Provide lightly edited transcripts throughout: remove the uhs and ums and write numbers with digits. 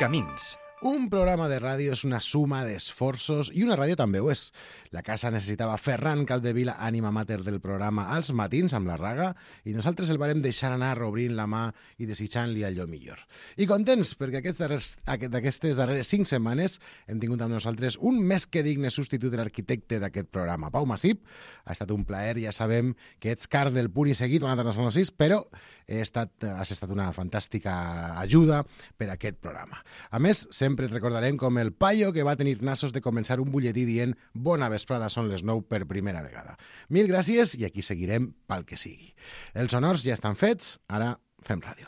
Camins. Un programa de ràdio és una suma d'esforços i una ràdio també ho és. La casa necessitava Ferran Capdevila, ànima mater del programa als matins amb la Raga, i nosaltres el vàrem deixar anar obrint la mà i desitjant-li allò millor. I contents, perquè d'aquestes darreres 5 setmanes hem tingut amb nosaltres un més que digne substitut de l'arquitecte d'aquest programa, Pau Massip. Ha estat un plaer, ja sabem que ets car del punt i seguit, una altra no 6, però has estat una fantàstica ajuda per a aquest programa. A més, sempre et recordarem com el paio que va tenir nassos de començar un butlletí dient «Bona vesprada, són les 9» per primera vegada. Mil gràcies i aquí seguirem pel que sigui. Els honors ja estan fets, ara fem ràdio.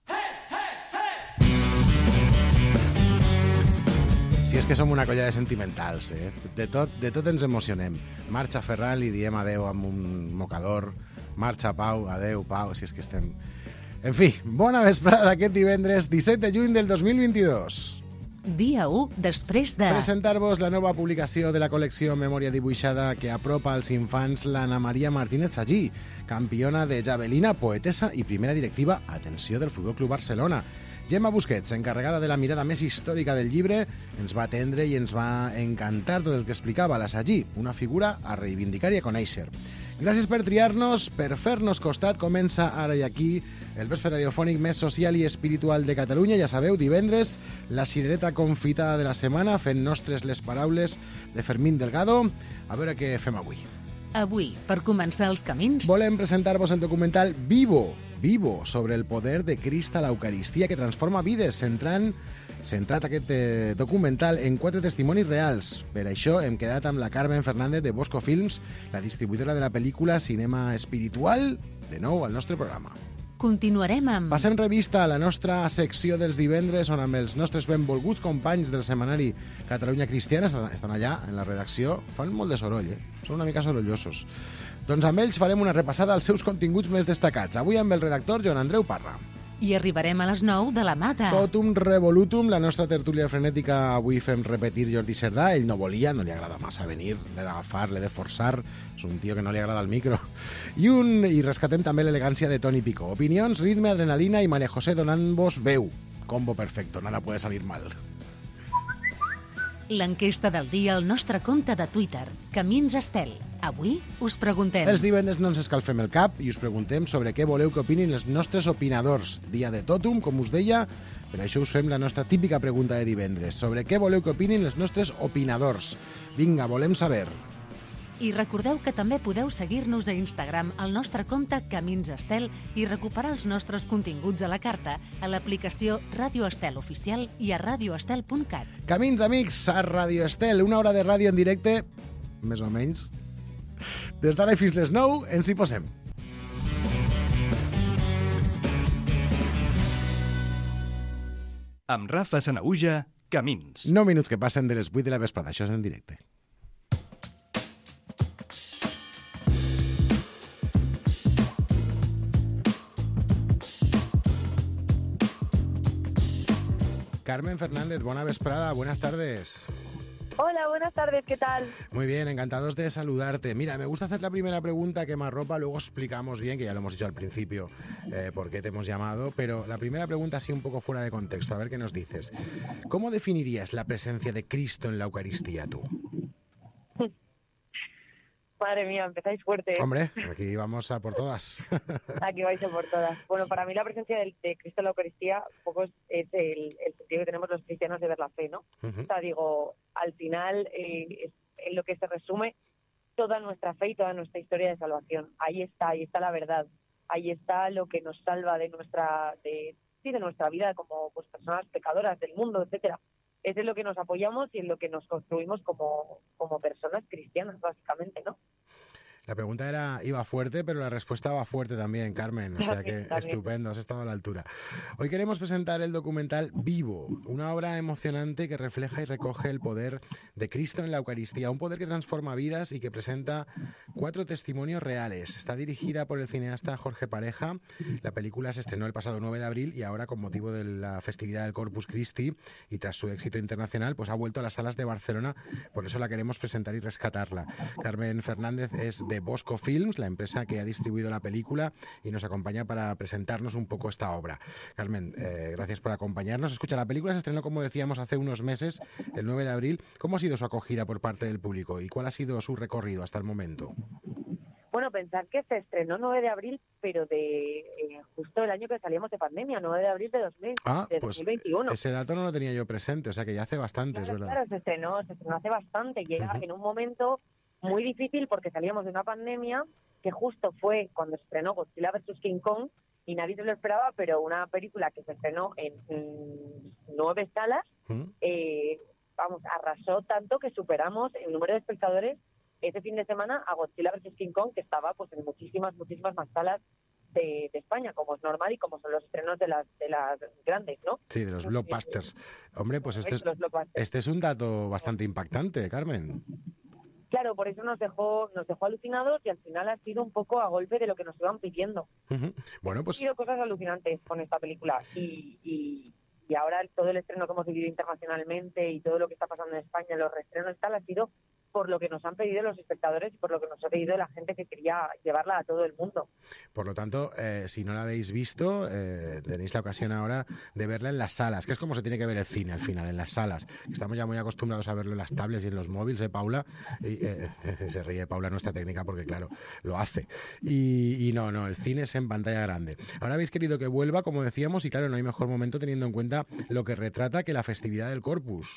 Si és que som una colla de sentimentals, De tot ens emocionem. Marxa Ferran, li diem adeu amb un mocador. Marxa Pau, adeu Pau, si és que estem... En fi, bona vesprada d'aquest divendres 17 de juny del 2022. Dia 1 després de... Presentar-vos la nova publicació de la col·lecció Memòria dibuixada que apropa als infants l'Anna Maria Martínez Sagí, campiona de javelina, poetessa i primera directiva, atenció, del Futbol Club Barcelona. Gemma Busquets, encarregada de la mirada més històrica del llibre, ens va atendre i ens va encantar tot el que explicava la Sagí, una figura a reivindicar i a conèixer. Gràcies per triar-nos, per fer-nos costat. Comença ara i aquí el vespre radiofònic més social i espiritual de Catalunya. Ja sabeu, divendres, la cirereta confitada de la setmana, fent nostres les paraules de Fermín Delgado. A veure què fem avui. Avui, per començar els camins... Volem presentar-vos el documental Vivo, sobre el poder de Crist a l'Eucaristia que transforma vides, centrat aquest documental en 4 testimonis reals. Per això hem quedat amb la Carmen Fernández de Bosco Films, la distribuïdora de la pel·lícula Cinema Espiritual, de nou al nostre programa. Continuarem amb... Passem revista a la nostra secció dels divendres, on amb els nostres benvolguts companys del setmanari Catalunya Cristiana estan allà, en la redacció, fan molt de soroll, Són una mica sorollosos. Doncs amb ells farem una repassada als seus continguts més destacats. Avui amb el redactor Joan Andreu Parra. I arribarem a les 9 de la mata. Totum revolutum, la nostra tertúlia frenètica. Avui fem repetir Jordi Cerdà. Ell no volia, no li agrada massa venir, l'he d'agafar, l'he de forçar. És un tio que no li agrada el micro. I rescatem també l'elegància de Toni Picó. Opinions, ritme, adrenalina i María José donant-vos veu. Combo perfecto, nada puede salir mal. L'enquesta del dia al nostre compte de Twitter, Camins Estel. Avui us preguntem... Els divendres no ens escalfem el cap i us preguntem sobre què voleu que opinin els nostres opinadors. Dia de Totum, com us deia, per això us fem la nostra típica pregunta de divendres. Sobre què voleu que opinin els nostres opinadors. Vinga, volem saber. I recordeu que també podeu seguir-nos a Instagram al nostre compte Camins Estel i recuperar els nostres continguts a la carta a l'aplicació Ràdio Estel Oficial i a radioestel.cat. Camins, amics, a Ràdio Estel, una hora de ràdio en directe, més o menys. Des d'ara fins les 9 ens hi posem. Amb Rafa Sanaüja, Camins. 9 minuts que passen de les 8 de la vesprada, això és en directe. Carmen Fernández, buena vesprada, buenas tardes. Hola, buenas tardes, ¿qué tal? Muy bien, encantados de saludarte. Mira, me gusta hacer la primera pregunta que me arropa, luego explicamos bien, que ya lo hemos dicho al principio, por qué te hemos llamado, pero la primera pregunta así un poco fuera de contexto, a ver qué nos dices. ¿Cómo definirías la presencia de Cristo en la Eucaristía tú? Madre mía, empezáis fuerte. Hombre, aquí vamos a por todas. Aquí vais a por todas. Bueno, para mí la presencia de Cristo en la Eucaristía un poco es el sentido que tenemos los cristianos de ver la fe, ¿no? O sea, digo, al final es en lo que se resume toda nuestra fe y toda nuestra historia de salvación. Ahí está la verdad. Ahí está lo que nos salva de nuestra vida como pues, personas pecadoras del mundo, etcétera. Es en lo que nos apoyamos y en lo que nos construimos como personas cristianas, básicamente, ¿no? La pregunta iba fuerte, pero la respuesta va fuerte también, Carmen. O sea que estupendo, has estado a la altura. Hoy queremos presentar el documental Vivo, una obra emocionante que refleja y recoge el poder de Cristo en la Eucaristía, un poder que transforma vidas y que presenta 4 testimonios reales. Está dirigida por el cineasta Jorge Pareja. La película se estrenó el pasado 9 de abril y ahora, con motivo de la festividad del Corpus Christi y tras su éxito internacional, pues ha vuelto a las salas de Barcelona. Por eso la queremos presentar y rescatarla. Carmen Fernández es de Bosco Films, la empresa que ha distribuido la película, y nos acompaña para presentarnos un poco esta obra. Carmen, gracias por acompañarnos. Escucha, la película se estrenó, como decíamos, hace unos meses, el 9 de abril. ¿Cómo ha sido su acogida por parte del público y cuál ha sido su recorrido hasta el momento? Bueno, pensar que se estrenó 9 de abril, pero de justo el año que salíamos de pandemia, 9 de abril de 2021. Ese dato no lo tenía yo presente, o sea que ya hace bastante, Claro, es verdad. claro, se estrenó hace bastante y era en un momento muy difícil porque salíamos de una pandemia que justo fue cuando se estrenó Godzilla vs. King Kong y nadie se lo esperaba, pero una película que se estrenó en 9 salas, arrasó tanto que superamos el número de espectadores ese fin de semana a Godzilla vs. King Kong, que estaba pues en muchísimas más salas de España, como es normal y como son los estrenos de las grandes, ¿no? Sí, de los blockbusters. Hombre, pues este es un dato bastante impactante, Carmen. Claro, por eso nos dejó alucinados y al final ha sido un poco a golpe de lo que nos iban pidiendo. Bueno, pues... Ha sido cosas alucinantes con esta película y ahora todo el estreno que hemos vivido internacionalmente y todo lo que está pasando en España, los reestrenos y tal, ha sido por lo que nos han pedido los espectadores y por lo que nos ha pedido la gente que quería llevarla a todo el mundo. Por lo tanto, si no la habéis visto, tenéis la ocasión ahora de verla en las salas, que es como se tiene que ver el cine al final, en las salas. Estamos ya muy acostumbrados a verlo en las tablets y en los móviles, Paula? Y, se ríe Paula, nuestra técnica, porque claro, lo hace. Y no, el cine es en pantalla grande. Ahora habéis querido que vuelva, como decíamos, y claro, no hay mejor momento teniendo en cuenta lo que retrata que la festividad del Corpus.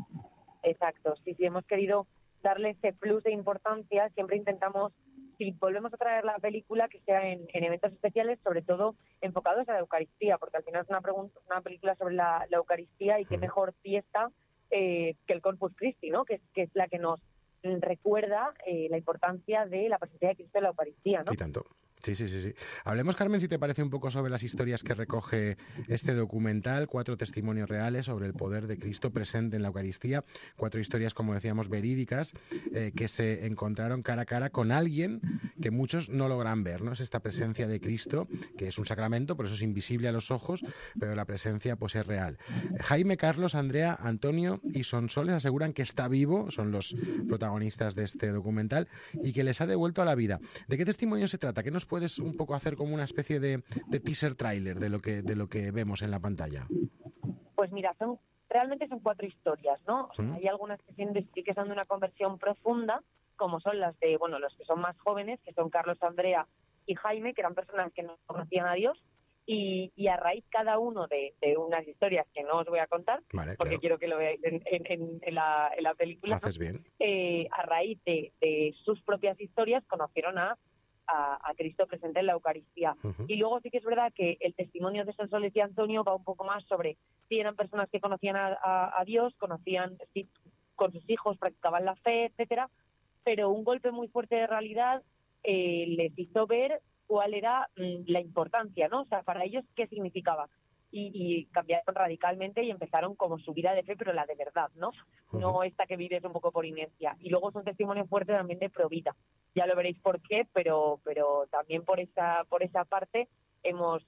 Exacto, sí, hemos querido darle ese plus de importancia. Siempre intentamos, si volvemos a traer la película, que sea en eventos especiales, sobre todo enfocados a la Eucaristía, porque al final es una película sobre la Eucaristía y qué mejor fiesta que el Corpus Christi, ¿no? Que es la que nos recuerda la importancia de la presencia de Cristo en la Eucaristía, ¿no? Y tanto. Sí. Hablemos, Carmen, si te parece, un poco sobre las historias que recoge este documental, 4 testimonios reales sobre el poder de Cristo presente en la Eucaristía, 4 historias, como decíamos, verídicas, que se encontraron cara a cara con alguien que muchos no logran ver, ¿no? Es esta presencia de Cristo, que es un sacramento, por eso es invisible a los ojos, pero la presencia pues es real. Jaime, Carlos, Andrea, Antonio y Sonsoles aseguran que está vivo, son los protagonistas de este documental, y que les ha devuelto a la vida. ¿De qué testimonio se trata? ¿Qué nos puedes un poco hacer como una especie de teaser trailer de lo que vemos en la pantalla? Pues mira, realmente son 4 historias, ¿no? O sea, hay algunas que son de una conversión profunda, como son las de, los que son más jóvenes, que son Carlos, Andrea y Jaime, que eran personas que no conocían a Dios, y a raíz cada uno de unas historias que no os voy a contar, vale, porque quiero que lo veáis en la película. Haces bien. A raíz de sus propias historias conocieron a Cristo presente en la Eucaristía. Y luego sí que es verdad que el testimonio de Sonsoles y Antonio va un poco más sobre si eran personas que conocían a Dios, si con sus hijos practicaban la fe, etcétera, pero un golpe muy fuerte de realidad les hizo ver cuál era la importancia, ¿no? O sea, para ellos, ¿qué significaba? Y cambiaron radicalmente y empezaron como su vida de fe, pero la de verdad, ¿no? No esta que vives un poco por inercia. Y luego es un testimonio fuerte también de provida. Ya lo veréis por qué, pero también por esa parte hemos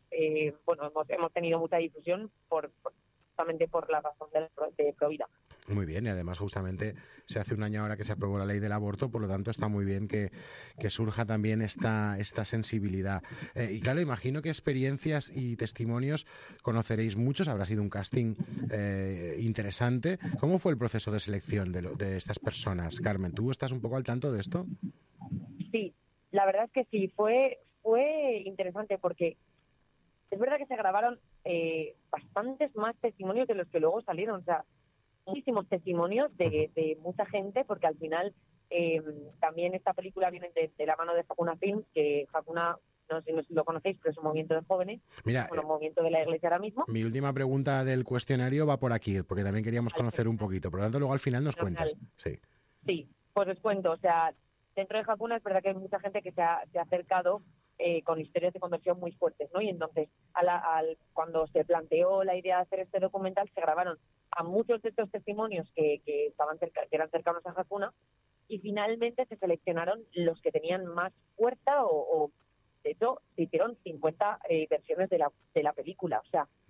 tenido mucha difusión justamente por la razón de provida. Muy bien, y además justamente se hace un año ahora que se aprobó la ley del aborto, por lo tanto está muy bien que surja también esta sensibilidad. Y claro, imagino que experiencias y testimonios conoceréis muchos, habrá sido un casting interesante. ¿Cómo fue el proceso de selección de estas personas? Carmen, ¿tú estás un poco al tanto de esto? Sí, la verdad es que sí, fue interesante porque es verdad que se grabaron bastantes más testimonios de los que luego salieron, o sea, muchísimos testimonios de mucha gente, porque al final también esta película viene de la mano de Hakuna Films, que Hakuna, no sé si lo conocéis, pero es un movimiento de jóvenes, un movimiento de la Iglesia ahora mismo. Mi última pregunta del cuestionario va por aquí, porque también queríamos conocer un poquito, por lo tanto luego al final nos cuentas. Sí, pues os cuento, o sea, dentro de Hakuna es verdad que hay mucha gente que se ha acercado con historias de conversión muy fuertes, ¿no? Y entonces, cuando se planteó la idea de hacer este documental, se grabaron a muchos de estos testimonios que eran cercanos a Hakuna, y finalmente se seleccionaron los que tenían más fuerza o de hecho, se hicieron 50 versiones de la película, o sea,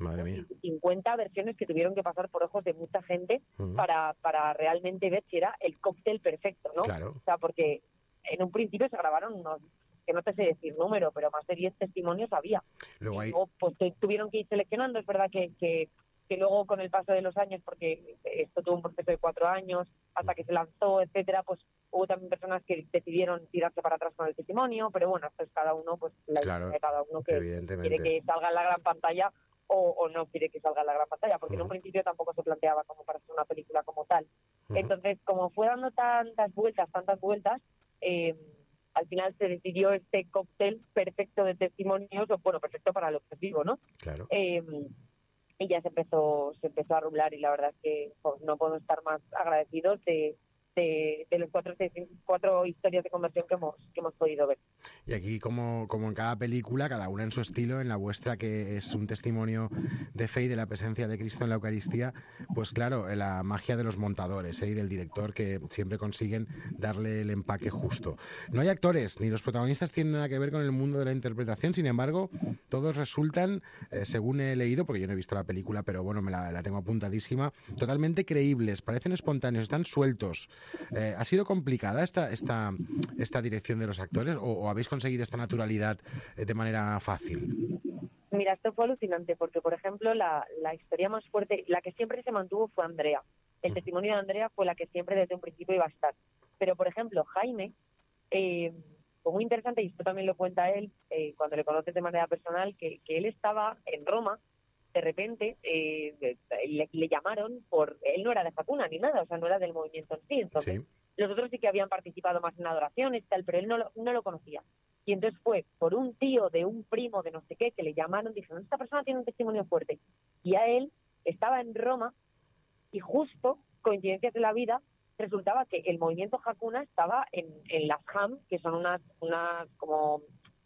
50 versiones que tuvieron que pasar por ojos de mucha gente para realmente ver si era el cóctel perfecto, ¿no? Claro. O sea, porque en un principio se grabaron unos, que no te sé decir número, pero más de 10 testimonios había. Luego hay... Luego, pues tuvieron que ir seleccionando. Es verdad que luego con el paso de los años, porque esto tuvo un proceso de 4 años, hasta que se lanzó, etcétera, pues hubo también personas que decidieron tirarse para atrás con el testimonio, pero bueno, esto es cada uno, pues la idea de cada uno que quiere que salga en la gran pantalla o no quiere que salga en la gran pantalla, porque en un principio tampoco se planteaba como para hacer una película como tal. Entonces, como fue dando tantas vueltas, al final se decidió este cóctel perfecto de testimonios, o bueno, perfecto para el objetivo, ¿no? Claro. Y ya se empezó a rular, y la verdad es que pues, no podemos estar más agradecidos de los 4 historias de conversión que hemos podido ver. Y aquí, como en cada película, cada una en su estilo, en la vuestra, que es un testimonio de fe y de la presencia de Cristo en la Eucaristía, pues claro, la magia de los montadores y del director, que siempre consiguen darle el empaque justo. No hay actores, ni los protagonistas tienen nada que ver con el mundo de la interpretación, sin embargo, todos resultan, según he leído, porque yo no he visto la película, pero bueno, me la tengo apuntadísima, totalmente creíbles, parecen espontáneos, están sueltos. ¿Ha sido complicada esta dirección de los actores o habéis conseguido esta naturalidad de manera fácil? Mira, esto fue alucinante porque, por ejemplo, la historia más fuerte, la que siempre se mantuvo fue Andrea. El testimonio de Andrea fue la que siempre desde un principio iba a estar. Pero, por ejemplo, Jaime, fue muy interesante, y esto también lo cuenta él cuando le conoces de manera personal, que él estaba en Roma. De repente le llamaron él no era de Hakuna ni nada, o sea, no era del movimiento en sí. Entonces, los otros sí que habían participado más en adoraciones, tal, pero él no lo conocía. Y entonces fue por un tío de un primo de no sé qué que le llamaron, dijeron, esta persona tiene un testimonio fuerte. Y a él estaba en Roma y justo, coincidencias de la vida, resultaba que el movimiento Hakuna estaba en las HAM, que son unas como...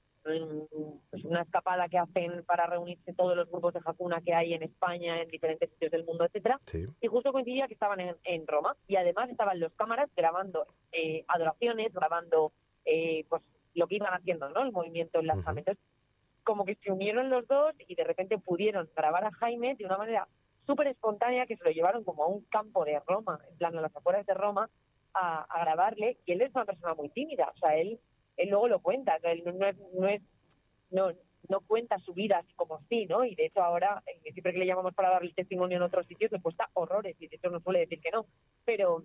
pues una escapada que hacen para reunirse todos los grupos de Hakuna que hay en España, en diferentes sitios del mundo, etcétera. Y justo coincidía que estaban en Roma, y además estaban los cámaras grabando adoraciones, grabando pues lo que iban haciendo, ¿no? El movimiento en las HAM. Entonces, como que se unieron los dos y de repente pudieron grabar a Jaime de una manera súper espontánea, que se lo llevaron como a un campo de Roma, en plan a las afueras de Roma, a grabarle. Y él es una persona muy tímida, o sea, él luego lo cuenta, él no cuenta su vida así como sí, ¿no? Y de hecho ahora, siempre que le llamamos para darle testimonio en otros sitios, le cuesta horrores, y de hecho no suele decir que no. Pero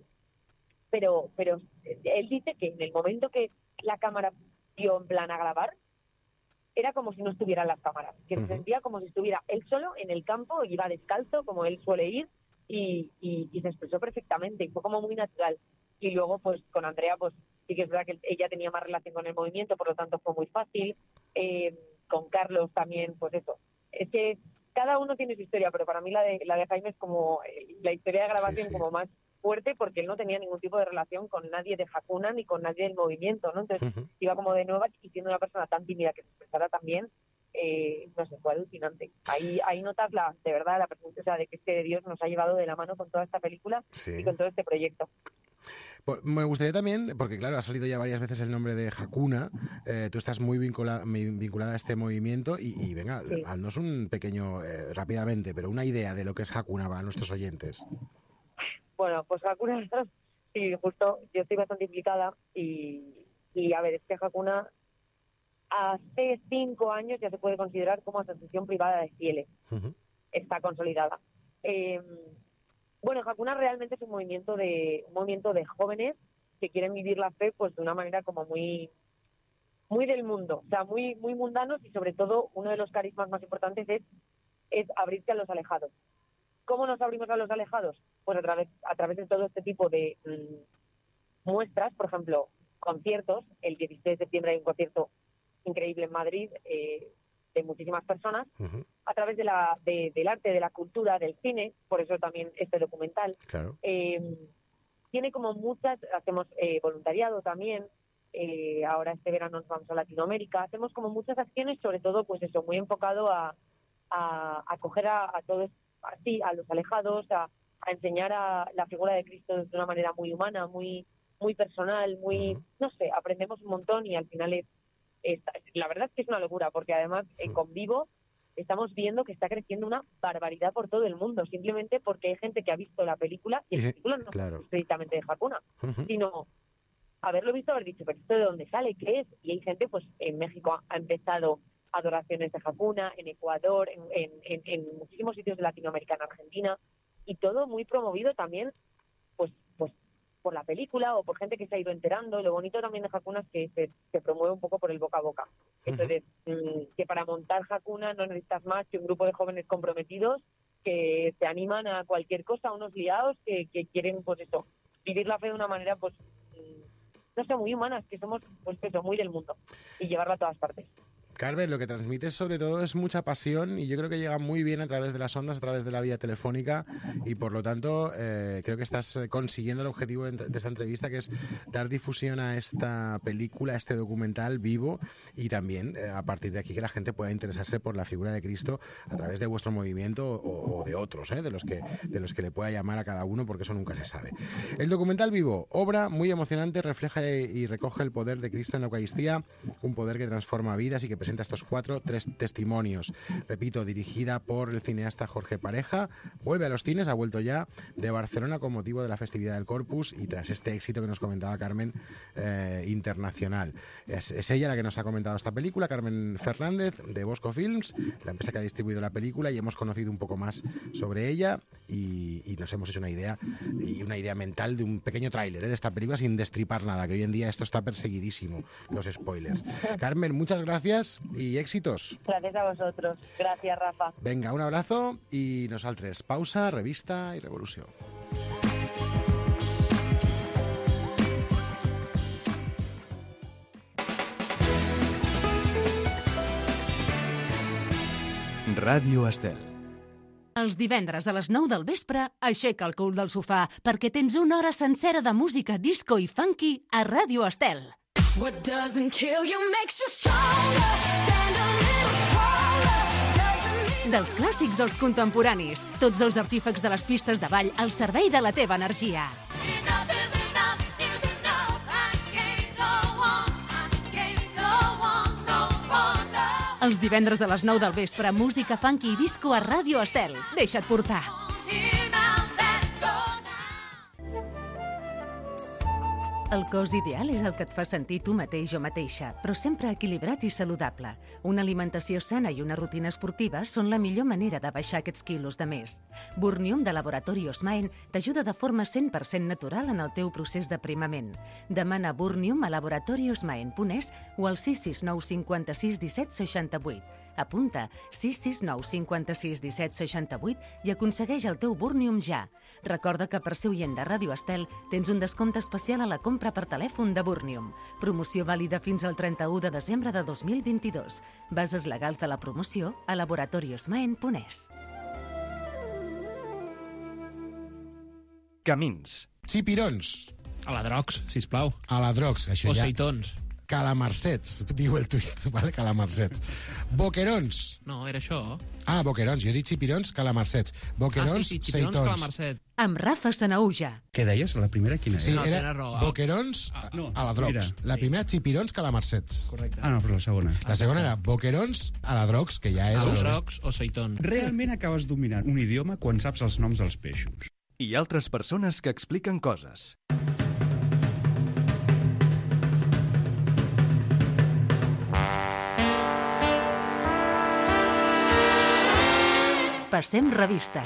él dice que en el momento que la cámara dio en plan a grabar, era como si no estuvieran las cámaras, que se sentía como si estuviera él solo en el campo, iba descalzo, como él suele ir, y se expresó perfectamente, y fue como muy natural. Y luego, pues, con Andrea, pues, sí que es verdad que ella tenía más relación con el movimiento, por lo tanto fue muy fácil. Con Carlos también, pues eso. Es que cada uno tiene su historia, pero para mí la de Jaime es como la historia de grabación como más fuerte, porque él no tenía ningún tipo de relación con nadie de Hakuna ni con nadie del movimiento, ¿no? Entonces iba como de nueva, y siendo una persona tan tímida que se expresara tan bien, no sé, fue alucinante. Ahí notas de verdad la presencia, o sea, de que este Dios nos ha llevado de la mano con toda esta película y con todo este proyecto. Pues me gustaría también, porque claro, ha salido ya varias veces el nombre de Hakuna, tú estás muy vinculada a este movimiento y venga, haznos un pequeño, rápidamente, pero una idea de lo que es Hakuna para nuestros oyentes. Bueno, pues Hakuna, sí, justo, yo estoy bastante implicada y a ver, es que Hakuna hace 5 años ya se puede considerar como asociación privada de fieles. Está consolidada. Bueno, Hakuna realmente es un movimiento de jóvenes que quieren vivir la fe pues de una manera como muy del mundo, o sea, muy mundanos, y sobre todo uno de los carismas más importantes es abrirse a los alejados. ¿Cómo nos abrimos a los alejados? Pues a través de todo este tipo de muestras, por ejemplo, conciertos. El 16 de septiembre hay un concierto increíble en Madrid, de muchísimas personas, a través del arte, de la cultura, del cine, por eso también este documental. Claro. Tiene como muchas, hacemos voluntariado también, ahora este verano nos vamos a Latinoamérica, hacemos como muchas acciones, sobre todo pues eso, muy enfocado a acoger a todos, así, a los alejados, a enseñar a la figura de Cristo de una manera muy humana, muy personal, no sé, aprendemos un montón, y al final la verdad es que es una locura, porque además con Vivo estamos viendo que está creciendo una barbaridad por todo el mundo, simplemente porque hay gente que ha visto la película, y la película no es precisamente de Hakuna, sino haberlo visto, haber dicho, pero ¿esto de dónde sale? ¿Qué es? Y hay gente, pues en México ha empezado adoraciones de Hakuna, en Ecuador, en muchísimos sitios de Latinoamérica, en Argentina, y todo muy promovido también, pues por la película o por gente que se ha ido enterando. Y lo bonito también de Hakuna es que se promueve un poco por el boca a boca. Eso de que para montar Hakuna no necesitas más que un grupo de jóvenes comprometidos que se animan a cualquier cosa, unos liados que quieren, pues eso, vivir la fe de una manera, pues, no sé, muy humanas, que somos, pues eso, muy del mundo, y llevarla a todas partes. Carmen, lo que transmites sobre todo es mucha pasión y yo creo que llega muy bien a través de las ondas, a través de la vía telefónica y por lo tanto creo que estás consiguiendo el objetivo de esta entrevista, que es dar difusión a esta película, a este documental vivo y también a partir de aquí que la gente pueda interesarse por la figura de Cristo a través de vuestro movimiento o de otros, de los que le pueda llamar a cada uno, porque eso nunca se sabe. El documental vivo, obra muy emocionante, refleja y recoge el poder de Cristo en la Eucaristía, un poder que transforma vidas y que presenta estos 4 testimonios. Repito, dirigida por el cineasta Jorge Pareja, vuelve a los cines, ha vuelto ya de Barcelona con motivo de la festividad del Corpus y tras este éxito que nos comentaba Carmen, internacional. Es ella la que nos ha comentado esta película, Carmen Fernández, de Bosco Films, la empresa que ha distribuido la película, y hemos conocido un poco más sobre ella y nos hemos hecho una idea mental de un pequeño tráiler de esta película sin destripar nada, que hoy en día esto está perseguidísimo, los spoilers. Carmen, muchas gracias y éxitos. Gracias a vosotros. Gracias, Rafa. Venga, un abrazo y nosaltres. Pausa, revista i revolució. Ràdio Estel. Els divendres a les 9 del vespre, aixeca el cul del sofà perquè tens una hora sencera de música disco i funky a Ràdio Estel. What doesn't kill you makes you stronger. Stand a little taller. Dels clàssics als contemporanis, tots els artífecs de les pistes de ball al servei de la teva energia. Els divendres a les 9 del vespre, música funky i disco a Ràdio Estel. Deixa't portar. El cos ideal és el que et fa sentir tu mateix o mateixa, però sempre equilibrat i saludable. Una alimentació sana i una rutina esportiva són la millor manera de baixar aquests quilos de més. Burnium de Laboratori Osmaen t'ajuda de forma 100% natural en el teu procés d'aprimament. Demana Burnium a laboratoriosmaen.es o al 669 56 17 68. Apunta 669 56 17 68 i aconsegueix el teu Burnium ja. Recorda que per ser oient de Ràdio Estel tens un descompte especial a la compra per telèfon de Burnium. Promoció vàlida fins al 31 de desembre de 2022. Bases legals de la promoció a laboratoriosmaen.es. Camins. Xipirons. A la Drocs, sisplau. A la Drocs, això O ja. seitons. Calamarsets, diu el tuit, vale? Calamarsets. Boquerons. No, era això. Ah, boquerons, jo he dit xipirons, calamarsets. Boquerons, sí, xipirons, seitons. calamarsets. Amb Rafa Sanauja. Què deies? La primera quina era? Sí, No, era tens raó. boquerons no, a la Drocs. mira, La sí. primera, xipirons, calamarsets. Correcte. Ah, no, però la segona. La segona era boquerons a la Drocs, que ja és... A la el- Drocs o seitons. Realment acabes dominant un idioma quan saps els noms dels peixos. I altres persones que expliquen coses. Passem revista.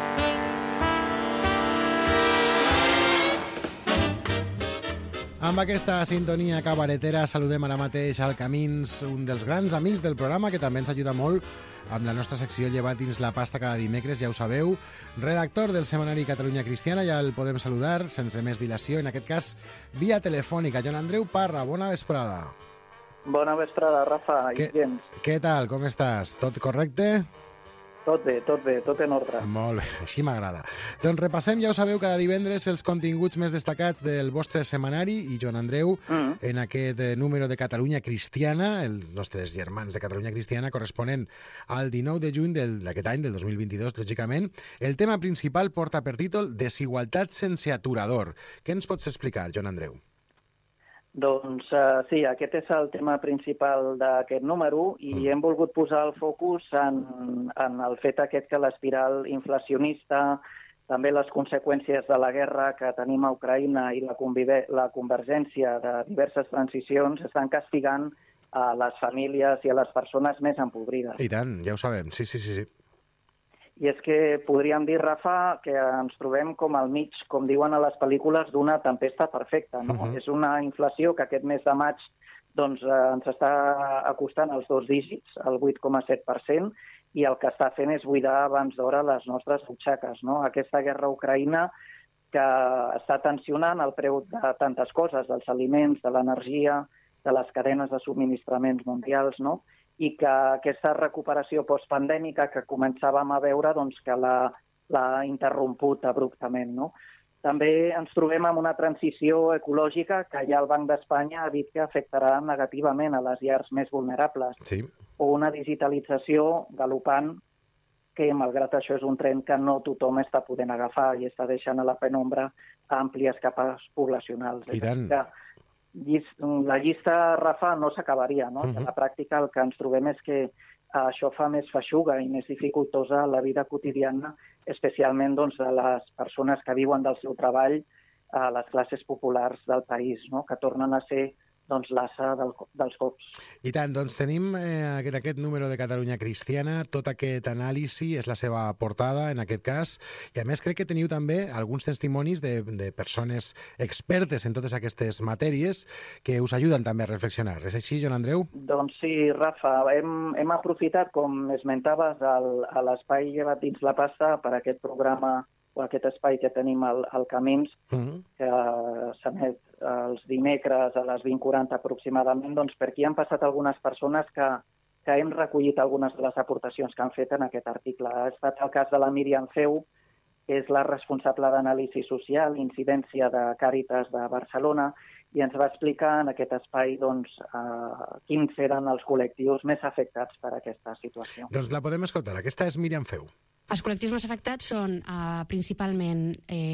Amb aquesta sintonia cabaretera saludem ara mateix al Camins, un dels grans amics del programa, que també ens ajuda molt amb la nostra secció Llevat dins la pasta cada dimecres, ja ho sabeu. Redactor del setmanari Catalunya Cristiana, ja el podem saludar sense més dilació, en aquest cas via telefònica. Joan Andreu Parra, bona vesprada. Bona vesprada, Rafa i gens. Què tal, com estàs? Tot correcte? Tot bé, tot en ordre. Molt bé, així m'agrada. Doncs repassem, ja ho sabeu, cada divendres els continguts més destacats del vostre setmanari i Joan Andreu, en aquest número de Catalunya Cristiana, els nostres germans de Catalunya Cristiana, corresponent al 19 de juny d'aquest any, del 2022, lògicament. El tema principal porta per títol Desigualtat sense aturador. Què ens pots explicar, Joan Andreu? Doncs sí, aquest és el tema principal d'aquest número i hem volgut posar el focus en el fet aquest que l'espiral inflacionista també les conseqüències de la guerra que tenim a Ucraïna i la convergència de diverses transicions estan castigant a les famílies i a les persones més empobrides. I tant, ja ho sabem, sí. I és que podríem dir, Rafa, que ens trobem com al mig, com diuen a les pel·lícules, d'una tempesta perfecta. No? És una inflació que aquest mes de maig doncs, ens està acostant als 2 dígits, al 8,7%, i el que està fent és buidar abans d'hora les nostres butxaques. No? Aquesta guerra a Ucraïna que està tensionant el preu de tantes coses, dels aliments, de l'energia, de les cadenes de subministraments mundials, no? I que aquesta recuperació postpandèmica que començàvem a veure doncs, que l'ha interromput abruptament. No? També ens trobem amb una transició ecològica que ja el Banc d'Espanya ha dit que afectarà negativament a les llars més vulnerables. Sí. O una digitalització galopant que, malgrat això, és un tren que no tothom està podent agafar i està deixant a la penombra àmplies capes poblacionals. I tant. La llista, Rafa, no s'acabaria, no? A la pràctica el que ens trobem és que això fa més feixuga i més dificultosa la vida quotidiana, especialment doncs, de les persones que viuen del seu treball a les classes populars del país, no? Que tornen a ser doncs, l'assa dels cops. I tant, doncs tenim en aquest número de Catalunya Cristiana tot aquest anàlisi, és la seva portada en aquest cas, i a més crec que teniu també alguns testimonis de persones expertes en totes aquestes matèries que us ajuden també a reflexionar. És així, Joan Andreu? Doncs sí, Rafa, hem aprofitat, com esmentaves, a l'espai Llevat dins la pasta per aquest programa o aquest espai que tenim al Camins, que s'emet els dimecres a les 20:40 aproximadament, doncs per aquí han passat algunes persones que hem recollit algunes de les aportacions que han fet en aquest article. Ha estat el cas de la Míriam Feu, que és la responsable d'anàlisi social, incidència de Càritas de Barcelona, i ens va explicar en aquest espai doncs, quins eren els col·lectius més afectats per aquesta situació. Doncs la podem escoltar. Aquesta és Míriam Feu. Els col·lectius més afectats són principalment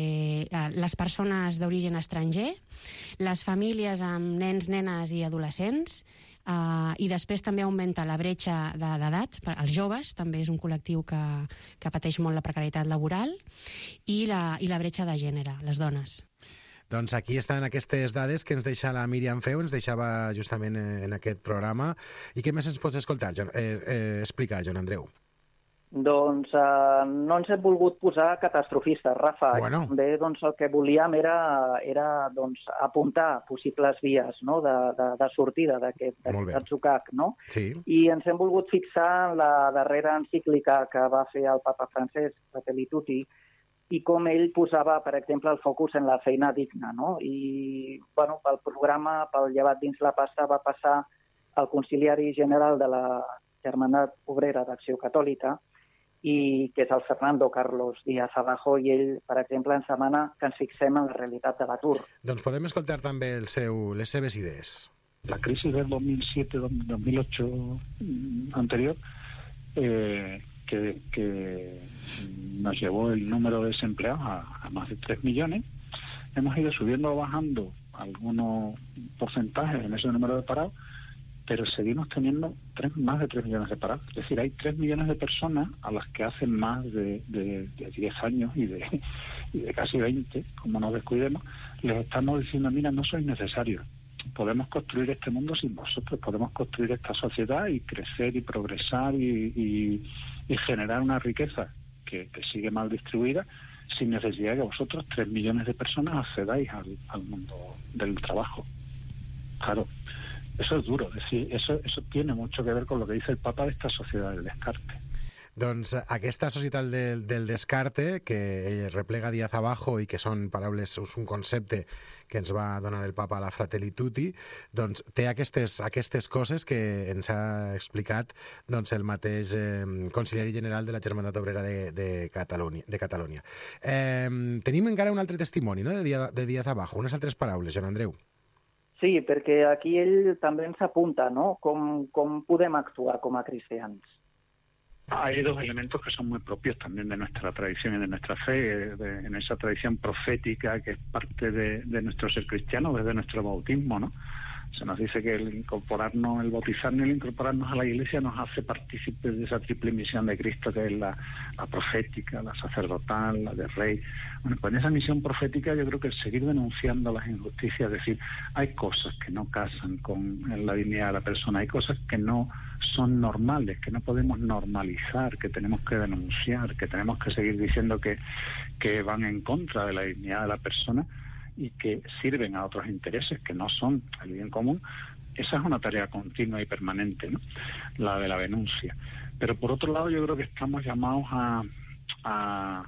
les persones d'origen estranger, les famílies amb nens, nenes i adolescents, i després també augmenta la bretxa d'edat. Els joves també és un col·lectiu que pateix molt la precarietat laboral, i la bretxa de gènere, les dones. Doncs aquí estan aquestes dades que ens deixa la Míriam Feu, ens deixava justament en aquest programa. I què més ens pots explicar, Joan Andreu? Doncs no ens hem volgut posar catastrofistes, Rafa. Bueno. També doncs, el que volíem era doncs, apuntar possibles vies, no? de sortida d'aquest atzucac. No? Sí. I ens hem volgut fixar en la darrera encíclica que va fer el papa Francesc, Fratelli Tutti, i com ell posava, per exemple, el focus en la feina digna. No? I bueno, pel programa, pel Llevat dins la pasta, va passar el conciliari general de la Germandat Obrera d'Acció Catòlica, i que és el Fernando Carlos Díaz Abajo, i ell, per exemple, ens demana que ens fixem en la realitat de l'atur. Doncs podem escoltar també les seves idees. La crisis del 2007-2008 anterior, que nos llevó el número de desempleados a más de 3 millones, hemos ido subiendo o bajando algunos porcentajes en ese número de parados, pero seguimos teniendo más de 3 millones de parados. Es decir, hay 3 millones de personas a las que hacen más de 10 años y de casi 20, como nos descuidemos, les estamos diciendo, mira, no sois necesarios. Podemos construir este mundo sin vosotros, podemos construir esta sociedad y crecer y progresar y generar una riqueza que sigue mal distribuida sin necesidad de que vosotros, 3 millones de personas, accedáis al mundo del trabajo. Claro. Eso es duro, es decir, eso tiene mucho que ver con lo que dice el Papa de esta sociedad del descarte. Doncs aquesta societat del descarte, que replega Díaz Abajo i que són paraules, és un concepte que ens va donar el Papa a la Fratelli Tutti, doncs té aquestes coses que ens ha explicat doncs, el mateix conciliari general de la Germandat Obrera de Catalunya. Tenim encara un altre testimoni, no?, de Díaz Abajo, unes altres paraules, Joan Andreu. Sí, perquè aquí ell també ens apunta, no?, com podem actuar com a cristians. Hay dos elementos que son muy propios también de nuestra tradición y de nuestra fe, en esa tradición profética que es parte de nuestro ser cristiano desde nuestro bautismo, ¿no? Se nos dice que el bautizarnos y el incorporarnos a la Iglesia nos hace partícipes de esa triple misión de Cristo, que es la profética, la sacerdotal, la de rey. Bueno, pues en esa misión profética yo creo que seguir denunciando las injusticias, es decir, hay cosas que no casan con la dignidad de la persona, hay cosas que no son normales, que no podemos normalizar, que tenemos que denunciar, que tenemos que seguir diciendo que van en contra de la dignidad de la persona y que sirven a otros intereses que no son el bien común. Esa es una tarea continua y permanente, ¿no? La de la denuncia. Pero por otro lado yo creo que estamos llamados a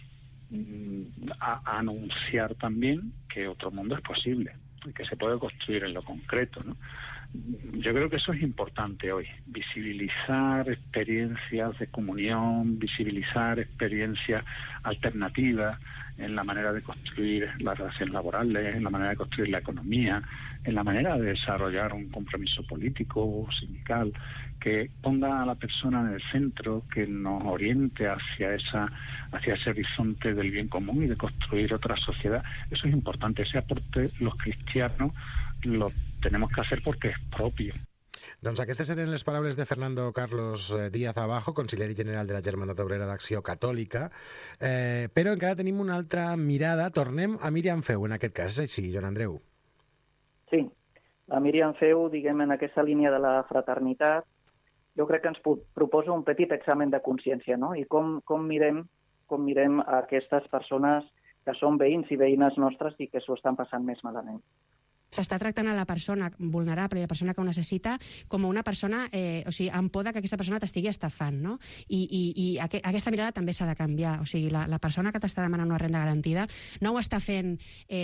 anunciar también que otro mundo es posible y que se puede construir en lo concreto, ¿no? Yo creo que eso es importante hoy, visibilizar experiencias de comunión, visibilizar experiencias alternativas en la manera de construir las relaciones laborales, en la manera de construir la economía, en la manera de desarrollar un compromiso político o sindical que ponga a la persona en el centro, que nos oriente hacia ese horizonte del bien común y de construir otra sociedad. Eso es importante, ese aporte los cristianos lo tenemos que hacer porque es propio. Doncs aquestes eren les paraules de Fernando Carlos Díaz Abajo, consiliari general de la Germandat Obrera d'Acció Catòlica, però encara tenim una altra mirada. Tornem a Míriam Feu, en aquest cas, és així, Joan Andreu? Sí, la Míriam Feu, diguem, en aquesta línia de la fraternitat, jo crec que ens proposa un petit examen de consciència, no? I com mirem a aquestes persones que són veïns i veïnes nostres i que s'ho estan passant més malament. S'està tractant a la persona vulnerable i la persona que ho necessita com una persona, o sigui, amb por que aquesta persona t'estigui estafant, no? I aquesta mirada també s'ha de canviar. O sigui, la persona que t'està demanant una renda garantida no ho està fent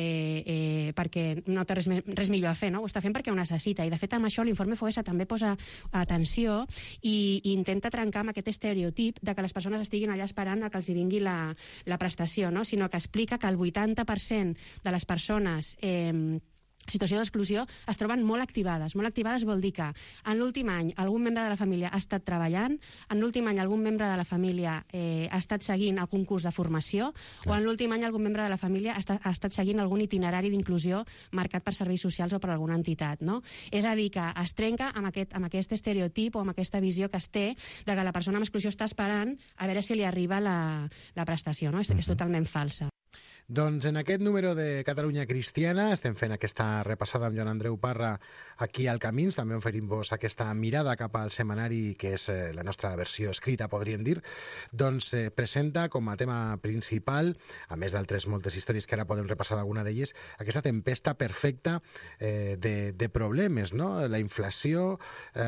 perquè no té res millor a fer, no? Ho està fent perquè ho necessita. I, de fet, amb això l'informe Foessa també posa atenció i intenta trencar amb aquest estereotip de que les persones estiguin allà esperant a que els hi vingui la prestació, no? Sinó que explica que el 80% de les persones situació d'exclusió es troben molt activades. Molt activades vol dir que en l'últim any algun membre de la família ha estat treballant, en l'últim any algun membre de la família ha estat seguint algun curs de formació o en l'últim any algun membre de la família ha estat seguint algun itinerari d'inclusió marcat per serveis socials o per alguna entitat, no? És a dir, que es trenca amb aquest estereotip o amb aquesta visió que es té de que la persona amb exclusió està esperant a veure si li arriba la prestació, no? És totalment falsa. Doncs en aquest número de Catalunya Cristiana estem fent aquesta repassada amb Joan Andreu Parra aquí al Camins. També oferim-vos aquesta mirada cap al setmanari, que és la nostra versió escrita, podríem dir. Doncs presenta com a tema principal, a més d'altres moltes històries que ara podem repassar alguna d'elles, aquesta tempesta perfecta de problemes, no? La inflació,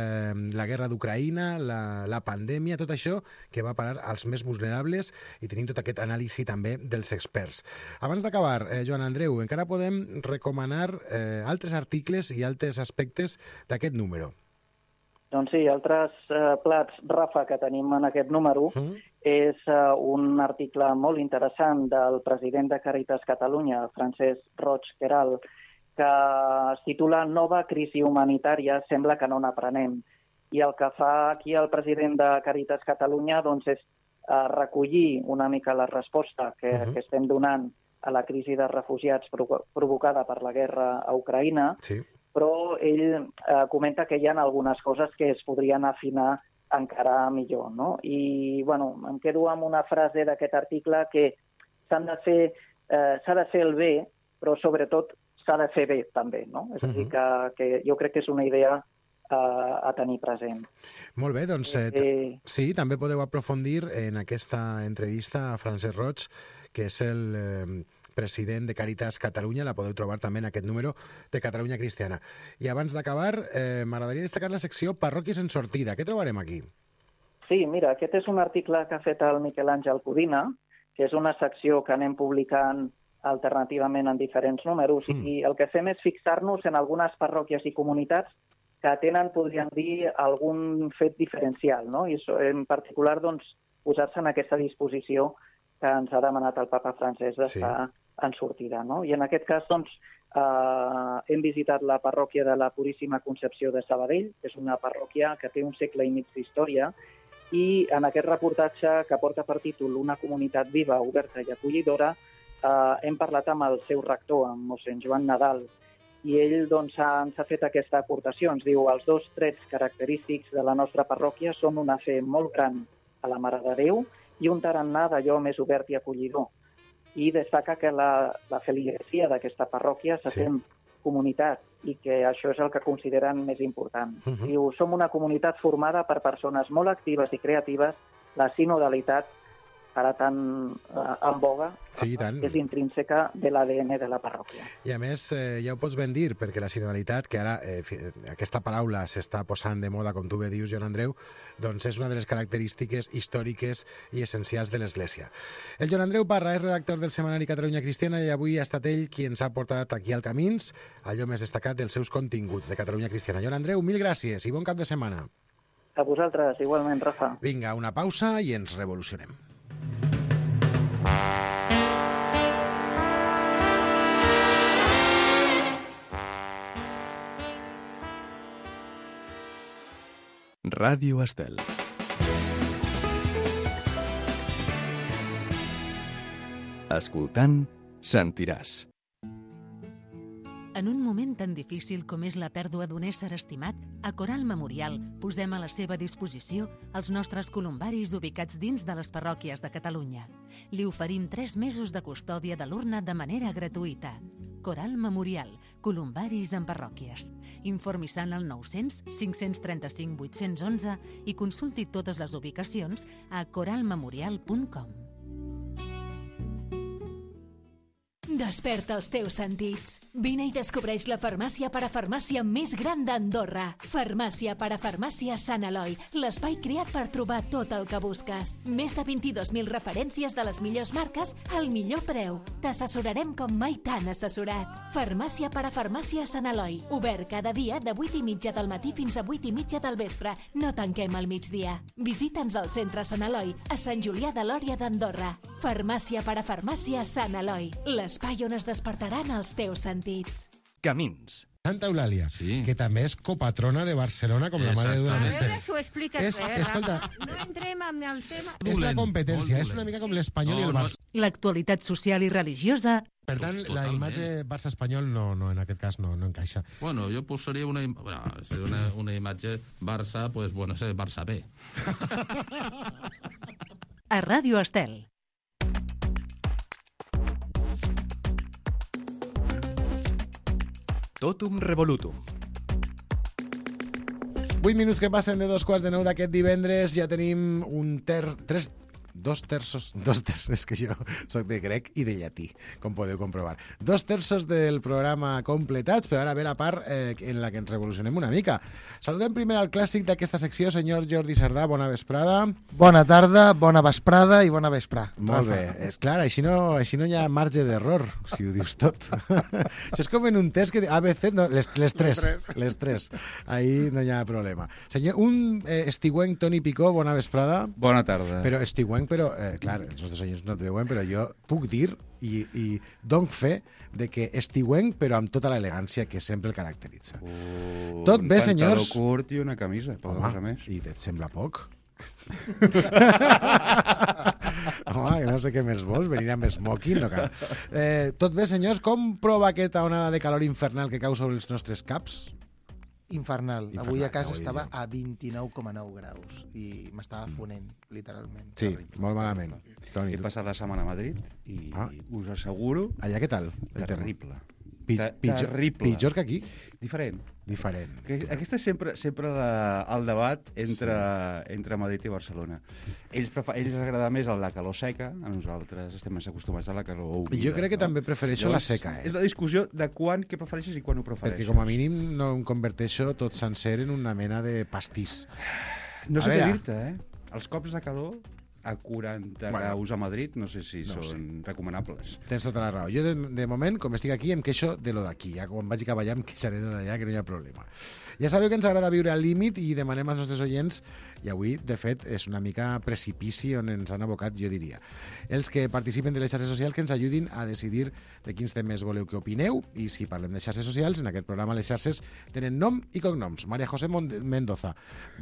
la guerra d'Ucraïna, la pandèmia, tot això que va parar als més vulnerables, i tenim tot aquest anàlisi també dels experts. Abans d'acabar, Joan Andreu, encara podem recomanar altres articles i altres aspectes d'aquest número. Doncs sí, altres plats, Rafa, que tenim en aquest número és un article molt interessant del president de Càritas Catalunya, Francesc Roig Queralt, que es titula Nova crisi humanitària, sembla que no n'aprenem. I el que fa aquí el president de Càritas Catalunya doncs, és recollir una mica la resposta que estem donant a la crisi de refugiats provocada per la guerra a Ucraïna, però ell comenta que hi ha algunes coses que es podrien afinar encara millor, no? I, bueno, em quedo amb una frase d'aquest article que s'ha de fer el bé, però sobretot s'ha de fer bé també, no? És a dir, que jo crec que és una idea a tenir present. Molt bé, doncs sí, també podeu aprofundir en aquesta entrevista a Francesc Roig, que és el president de Càritas Catalunya. La podeu trobar també en aquest número de Catalunya Cristiana. I abans d'acabar, m'agradaria destacar la secció Parròquies en sortida. Què trobarem aquí? Sí, mira, aquest és un article que ha fet el Miquel Àngel Codina, que és una secció que anem publicant alternativament en diferents números, i el que fem és fixar-nos en algunes parròquies i comunitats que tenen, podríem dir, algun fet diferencial, no? I en particular, doncs, posar-se en aquesta disposició que ens ha demanat el papa Francesc d'estar en sortida, no? I en aquest cas, doncs, hem visitat la parròquia de la Puríssima Concepció de Sabadell, que és una parròquia que té un segle i mig d'història, i en aquest reportatge que porta per títol Una comunitat viva, oberta i acollidora, hem parlat amb el seu rector, amb mossèn Joan Nadal, i ell doncs, ens ha fet aquesta aportació. Ens diu, els 2 trets característics de la nostra parròquia són una fe molt gran a la Mare de Déu i un tarannà d'allò més obert i acollidor. I destaca que la feligresia d'aquesta parròquia s'atén comunitat i que això és el que consideren més important. Diu, som una comunitat formada per persones molt actives i creatives, la sinodalitat, ara tan en boga, és intrínseca de l'ADN de la parròquia. I a més, ja ho pots ben dir, perquè la sinodalitat, que ara aquesta paraula s'està posant de moda, com tu bé dius, Joan Andreu, doncs és una de les característiques històriques i essencials de l'Església. El Joan Andreu Parra és redactor del setmanari Catalunya Cristiana i avui ha estat ell qui ens ha portat aquí al Camins allò més destacat dels seus continguts de Catalunya Cristiana. Joan Andreu, mil gràcies i bon cap de setmana. A vosaltres, igualment, Rafa. Vinga, una pausa i ens revolucionem. Ràdio Estel. Escoltant, sentiràs. En un moment tan difícil com és la pèrdua d'un ésser estimat, a Coral Memorial posem a la seva disposició els nostres columbaris ubicats dins de les parròquies de Catalunya. Li oferim 3 mesos de custòdia de l'urna de manera gratuïta. Coral Memorial, columbaris en parròquies. Informi-se al 900 535 811 i consulti totes les ubicacions a coralmemorial.com. Desperta els teus sentits. Vine i descobreix la farmàcia parafarmàcia més gran d'Andorra. Farmàcia parafarmàcia Sant Eloi, l'espai creat per trobar tot el que busques. Més de 22.000 referències de les millors marques al millor preu. T'assessorarem com mai t'han assessorat. Farmàcia parafarmàcia Sant Eloi, obert cada dia de 8:30 del matí fins a 8:30 del vespre. No tanquem al migdia. Visita'ns al centre Sant Eloi, a Sant Julià de Lòria d'Andorra. Farmàcia parafarmàcia Sant Eloi, l'espai on es despertaran els teus sentits. Camins. Santa Eulàlia, que també és copatrona de Barcelona, com la Mare de Déu de la Mercè. S'ho expliques bé, escolta, no entrem en el tema. És la competència, és una mica com l'Espanyol i el Barça. L'actualitat social i religiosa. Per tant, la imatge Barça-Espanyol no, en aquest cas no encaixa. Bueno, jo posaria una imatge Barça, pues bueno, és Barça B. A Ràdio Estel. Totum revolutum. 8 minuts que passen de 2:15 d'aquest divendres, ja tenim dos terços, és que jo soc de grec i de llatí, com podeu comprovar. 2 terços del programa completats, però ara ve la part en la que ens revolucionem una mica. Saludem primer al clàssic d'aquesta secció, senyor Jordi Sardà, bona vesprada. Bona tarda, bona vesprada i bona vesprà. Molt bé, és clar, així no hi ha marge d'error, si ho dius tot. Això és com en un test que ABC, no, les tres. Ahí no hi ha problema. Senyor, un estiuenc Toni Picó, bona vesprada. Bona tarda. Però estiuenc, però, clar, els nostres oients no et veuen, però jo puc dir i dono fe de que estiuenc, però amb tota l'elegància que sempre el caracteritza. Tot bé, senyors? Un pantaló curt i una camisa, poca cosa més. I et sembla poc? Home, no sé què més vols, venir amb smoking, no cal. Tot bé, senyors? Com prova aquesta onada de calor infernal que cau sobre els nostres caps? Infernal. Avui a casa estava a 29,9 graus i m'estava fonent, literalment. Sí, molt malament. Toni, he passat la setmana a Madrid i us asseguro... Allà què tal? Terrible. Terrible. Pitjor que aquí? Diferent. Aquest és sempre el debat entre Madrid i Barcelona. Ells agrada més la calor seca, a nosaltres estem més acostumats a la calor humida. Jo crec que també prefereixo la seca. És la discussió de què prefereixes i quan ho prefereixes. Perquè com a mínim no em converteixo tot sencer en una mena de pastís. No sé què dir-te, Els cops de calor a 40 graus a Madrid no sé si són recomanables. Tens tota la raó. Jo, de moment, com estic aquí, em queixo de lo d'aquí. Ja quan vagi cap allà em queixaré de d'allà, que no hi ha problema. Ja sabeu que ens agrada viure al límit i demanem als nostres oients, i avui, de fet, és una mica precipici on ens han abocat, jo diria. Els que participen de les xarxes socials que ens ajudin a decidir de quins temes voleu que opineu, i si parlem de xarxes socials, en aquest programa les xarxes tenen nom i cognoms. Maria José Mendoza.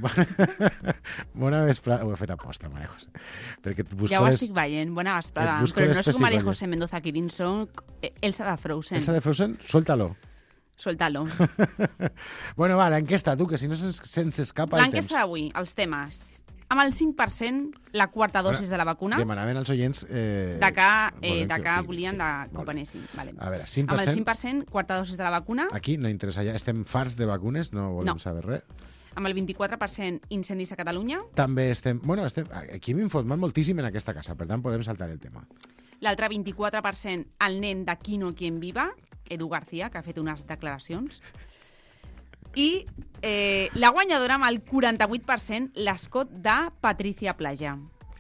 Bona vesprada. Ho he fet aposta, Maria José. Perquè ja ho estic veient, bona vesprada. Però no és com Maria José Mendoza Quirín, són Elsa de Frozen. Elsa de Frozen, suéltalo. Suéltalo. Bueno, va, l'enquesta, tu, que si no se'ns escapa el temps. L'enquesta d'avui, els temes. Amb el 5%, la quarta dosis de la vacuna. Demanaven als oients... de que volien que opinessin. Vale. A veure, 5%... Amb el 5%, quarta dosis de la vacuna. Aquí no interessa ja. Estem farts de vacunes, no volem saber res. Amb el 24%, incendis a Catalunya. També estem... Bueno, aquí hem informat moltíssim en aquesta casa, per tant podem saltar el tema. L'altre 24%, el nen de Quino Quien Viva, Edu García, que ha fet unes declaracions. I la guanyadora amb el 48%, l'escot de Patricia Playa.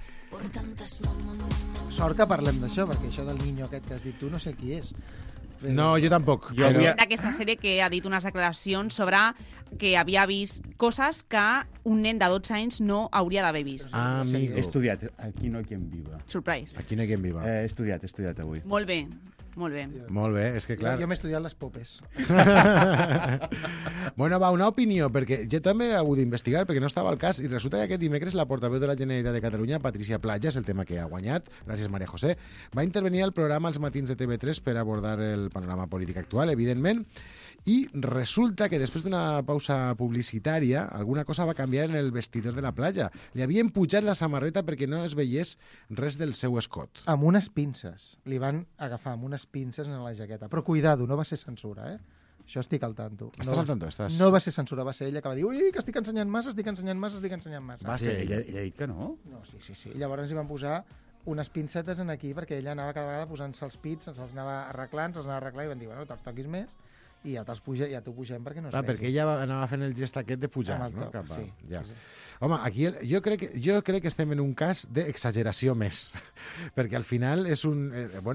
Sort que parlem d'això, perquè això del niño aquest que has dit tu no sé qui és. No, jo tampoc. D'aquesta sèrie que ha dit unes declaracions sobre que havia vist coses que un nen de 12 anys no hauria d'haver vist. Ah, amigo. He estudiat Aquí no quien viva. Surprise. Aquí no hi ha quien viva. He estudiat avui. Molt bé. Molt bé. Molt bé, és que clar... Jo m'he estudiat les popes. Bueno, va, una opinió, perquè jo també he hagut d'investigar, perquè no estava al cas, i resulta que aquest dimecres la portaveu de la Generalitat de Catalunya, Patricia Playa, és el tema que ha guanyat, gràcies Maria José, va intervenir al programa Els Matins de TV3 per abordar el panorama polític actual, evidentment, i resulta que després d'una pausa publicitària alguna cosa va canviar en el vestidor de la platja. Li havien pujat la samarreta perquè no es veiés res del seu escot. Amb unes pinces. Li van agafar amb unes pinces en la jaqueta. Però cuidado, no va ser censura, eh? Això estic al tanto. Estàs al tanto? No va ser censura, va ser ella que va dir ui, que estic ensenyant massa. Va ser ella ha dit que no? No, sí. Llavors hi van posar unes pincetes en aquí perquè ella anava cada vegada posant-se els pits, se'ls anava arreglant, i van dir, bueno, te'ls toquis més i ja t'ho pugem perquè no es vegi. Perquè ella anava fent el gest aquest de pujar, no? Sí. Home, aquí jo crec que estem en un cas d'exageració més, perquè al final és un...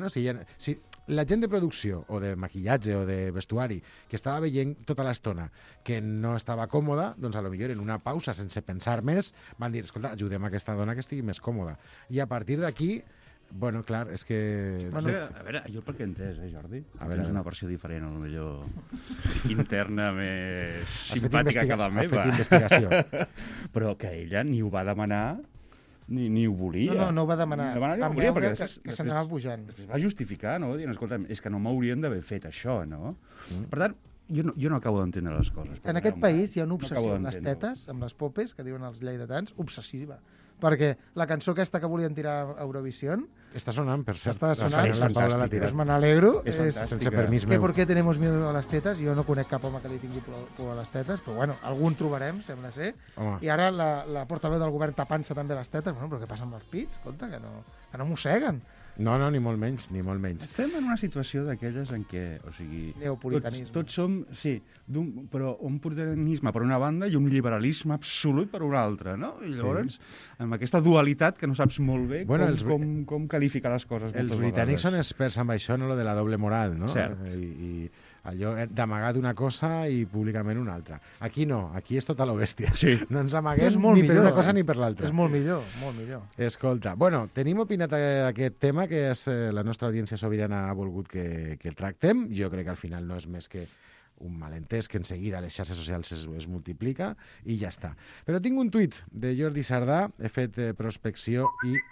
si la gent de producció o de maquillatge o de vestuari que estava veient tota l'estona que no estava còmoda, doncs a lo millor en una pausa, sense pensar més, van dir, escolta, ajudem a aquesta dona que estigui més còmoda. I a partir d'aquí, bueno, clar, és que... Bueno, a veure, jo pel que he entès, Jordi? Tens una versió diferent, potser interna, més simpàtica que la meva. Has fet investigació. Però que ella ni ho va demanar ni ho volia. No ho va demanar. Vam veure que se n'anava pujant. Després va justificar, no? Dient, escolta, és que no m'haurien d'haver fet això, no? Per tant, jo no acabo d'entendre les coses. En aquest país hi ha una obsessió amb les tetes, amb les popes, que diuen els lleidatans, obsessiva. Perquè la cançó aquesta que volien tirar a Eurovision... Està sonant, per cert. Està sonant. La Paula l'ha tirat. Me n'alegro. És fantàstica. Sense permís meu. ¿Por qué tenemos miedo a les tetes? Jo no conec cap home que li tingui por a les tetes, però bueno, algun trobarem, sembla ser. Home. I ara la portaveu del govern tapant-se també les tetes. Bueno, però què passa amb els pits? Escolta, que no mosseguen. No, ni molt menys, ni molt menys. Estem en una situació d'aquelles en què, o sigui... Neopuritanisme. Tots som, sí, però un puritanisme per una banda i un liberalisme absolut per una altra, no? I llavors, amb aquesta dualitat que no saps molt bé com qualificar les coses. Els britànics són experts amb això, no? Lo de la doble moral, no? Cert. I allò d'amagat una cosa i públicament una altra. Aquí no, aquí és tota lo bèstia. Sí. No ens amaguem ni per una cosa ni per l'altra. És molt millor, molt millor. Escolta, bueno, tenim opinat aquest tema que és la nostra audiència sobirana ha volgut que el tractem. Jo crec que al final no és més que un malentès que en seguida a les xarxes socials es multiplica i ja està. Però tinc un tuit de Jordi Sardà, he fet prospecció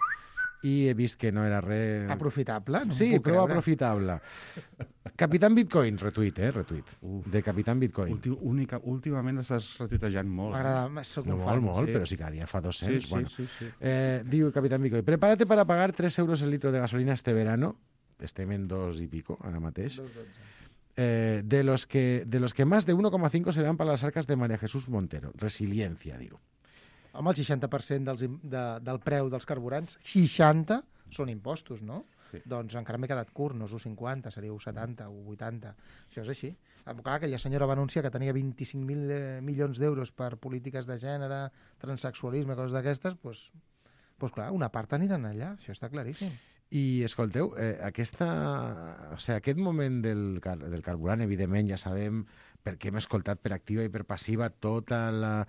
i he vist que no era res... Aprofitable? No sí, prou aprofitable. Capitán Bitcoin, retuit. De Capitán Bitcoin. Últimament estàs retuitejant molt. M'agrada, soc un fan. Molt, sí. Però si cada dia fa 200. Sí. Diu Capitán Bitcoin, prepárate para pagar 3 euros el litro de gasolina este verano. Estem en 2 y pico, ara mateix. 2,12. De los que más de 1,5 serán para las arcas de María Jesús Montero. Resiliencia, diu. Home, el 60% del preu dels carburants, 60 són impostos, no? Sí. Doncs encara m'he quedat curt, no és 1,50, seria 1,70 o 80. Això és així. Clar, aquella senyora va anunciar que tenia 25.000 milions d'euros per polítiques de gènere, transsexualisme, coses d'aquestes, doncs clar, una part aniran allà, això està claríssim. I, escolteu, aquest moment del carburant, evidentment, ja sabem perquè hem escoltat per activa i per passiva tota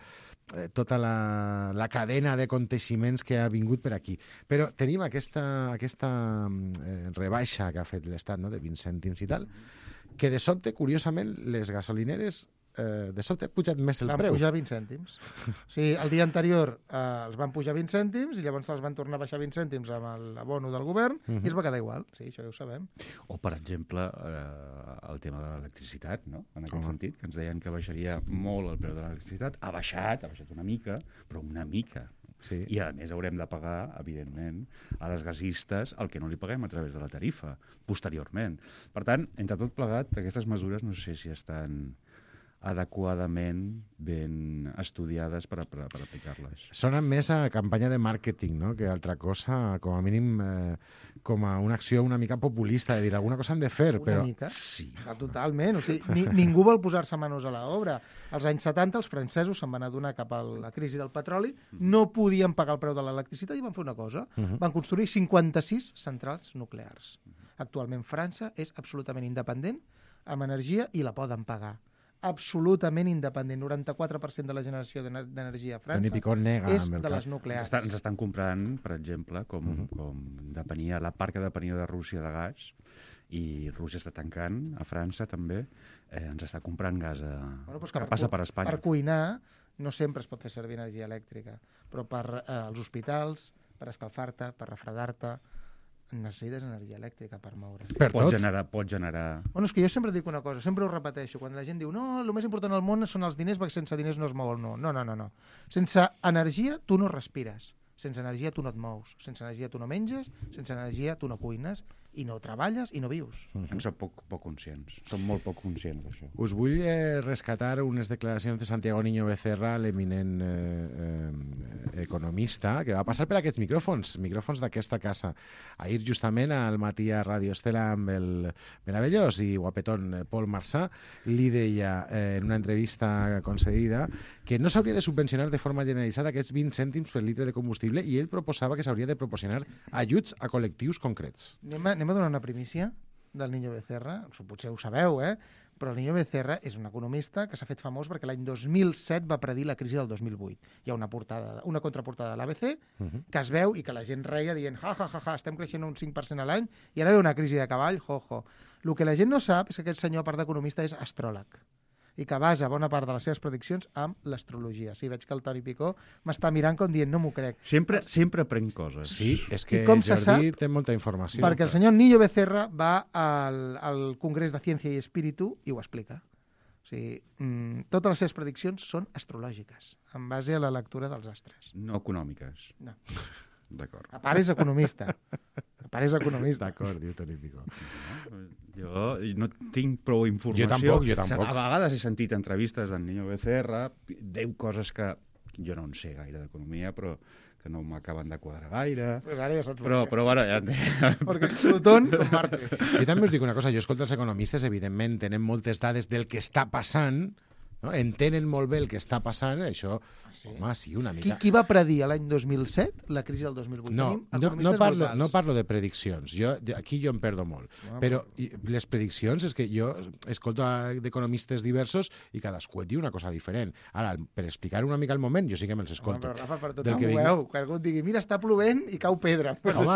la cadena d'aconteixements que ha vingut per aquí. Però tenim aquesta rebaixa que ha fet l'Estat, no?, de 20 cèntims i tal, que de sobte, curiosament, les gasolineres de sobte ha pujat més el preu. Van pujar 20 cèntims. O sigui, el dia anterior els van pujar 20 cèntims i llavors els van tornar a baixar 20 cèntims amb l'abono del govern i es va quedar igual. Sí, això ja ho sabem. O, per exemple, el tema de l'electricitat, no? En aquest sentit, que ens deien que baixaria molt el preu de l'electricitat. Ha baixat una mica, però una mica. Sí. I, a més, haurem de pagar, evidentment, a les gasistes el que no li paguem a través de la tarifa, posteriorment. Per tant, entre tot plegat, aquestes mesures no sé si estan adequadament ben estudiades per aplicar-les. Sona més a campanya de màrqueting, no?, que altra cosa, com a mínim com a una acció una mica populista, de dir alguna cosa han de fer, una però... mica? Sí. Totalment. O sigui, ningú vol posar-se manos a l'obra. Als anys 70 els francesos se'n van adonar cap a la crisi del petroli, no podien pagar el preu de l'electricitat i van fer una cosa. Van construir 56 centrals nuclears. Actualment França és absolutament independent amb energia i la poden pagar. Absolutament independent. 94% de la generació d'energia a França és de les nuclears. Ens estan comprant, per exemple, com depenia, la part que depenia de Rússia de gas, i Rússia està tancant, a França també, ens està comprant gas que passa per Espanya. Per cuinar no sempre es pot fer servir energia elèctrica, però per als hospitals, per escalfar-te, per refredar-te, necessites energia elèctrica per moure. Pot generar... Bueno, és que jo sempre dic una cosa, sempre ho repeteixo, quan la gent diu no, el més important al món són els diners perquè sense diners no es mou el món. No. Sense energia tu no respires, sense energia tu no et mous, sense energia tu no menges, sense energia tu no cuines, i no treballes i no vius. En som poc conscients, som molt poc conscients d'això. Us vull rescatar unes declaracions de Santiago Niño Becerra, l'eminent economista, que va passar per aquests micròfons d'aquesta casa. Ahir, justament, al matí a Radio Estela, amb el meravellós i guapetón Pol Marsà, li deia en una entrevista concedida que no s'hauria de subvencionar de forma generalitzada aquests 20 cèntims per litre de combustible, i ell proposava que s'hauria de proporcionar ajuts a col·lectius concrets. Anem a donar una primícia del Niño Becerra, potser ho sabeu, però el Niño Becerra és un economista que s'ha fet famós perquè l'any 2007 va predir la crisi del 2008. Hi ha una contraportada de l'ABC que es veu i que la gent reia dient estem creixent un 5% a l'any i ara ve una crisi de cavall, El que la gent no sap és que aquest senyor, a part d'economista, és astròleg i que basa bona part de les seves prediccions amb l'astrologia. Sí, veig que el Toni Picó m'està mirant com dient, no m'ho crec. Sempre prenc coses. Sí, és que Jordi té molta informació. Perquè el senyor Niño Becerra va al Congrés de Ciència i Espíritu i ho explica. O sigui, totes les seves prediccions són astrològiques, en base a la lectura dels astres. No econòmiques. No. D'acord. A part és economista. D'acord, diu Toni Picó. Jo no tinc prou informació. Jo tampoc. A vegades he sentit entrevistes d'en Niño Becerra, diu coses que jo no en sé gaire d'economia, però que no m'acaben de quadrar gaire. Però bueno, ja perquè és Plutón com Marte. Jo també us dic una cosa, jo escolto els economistes, evidentment, tenen moltes dades del que està passant, no? Entenen molt bé el que està passant, això, home, sí, una mica. Qui va predir l'any 2007 la crisi del 2008? No parlo de prediccions, aquí jo em perdo molt, però les prediccions és que jo escolto d'economistes diversos i cadascú et diu una cosa diferent. Ara, per explicar una mica el moment, jo sí que me'ls escolto. Però Rafa, per tot ho veu, que algú et digui, mira, està plovent i cau pedra.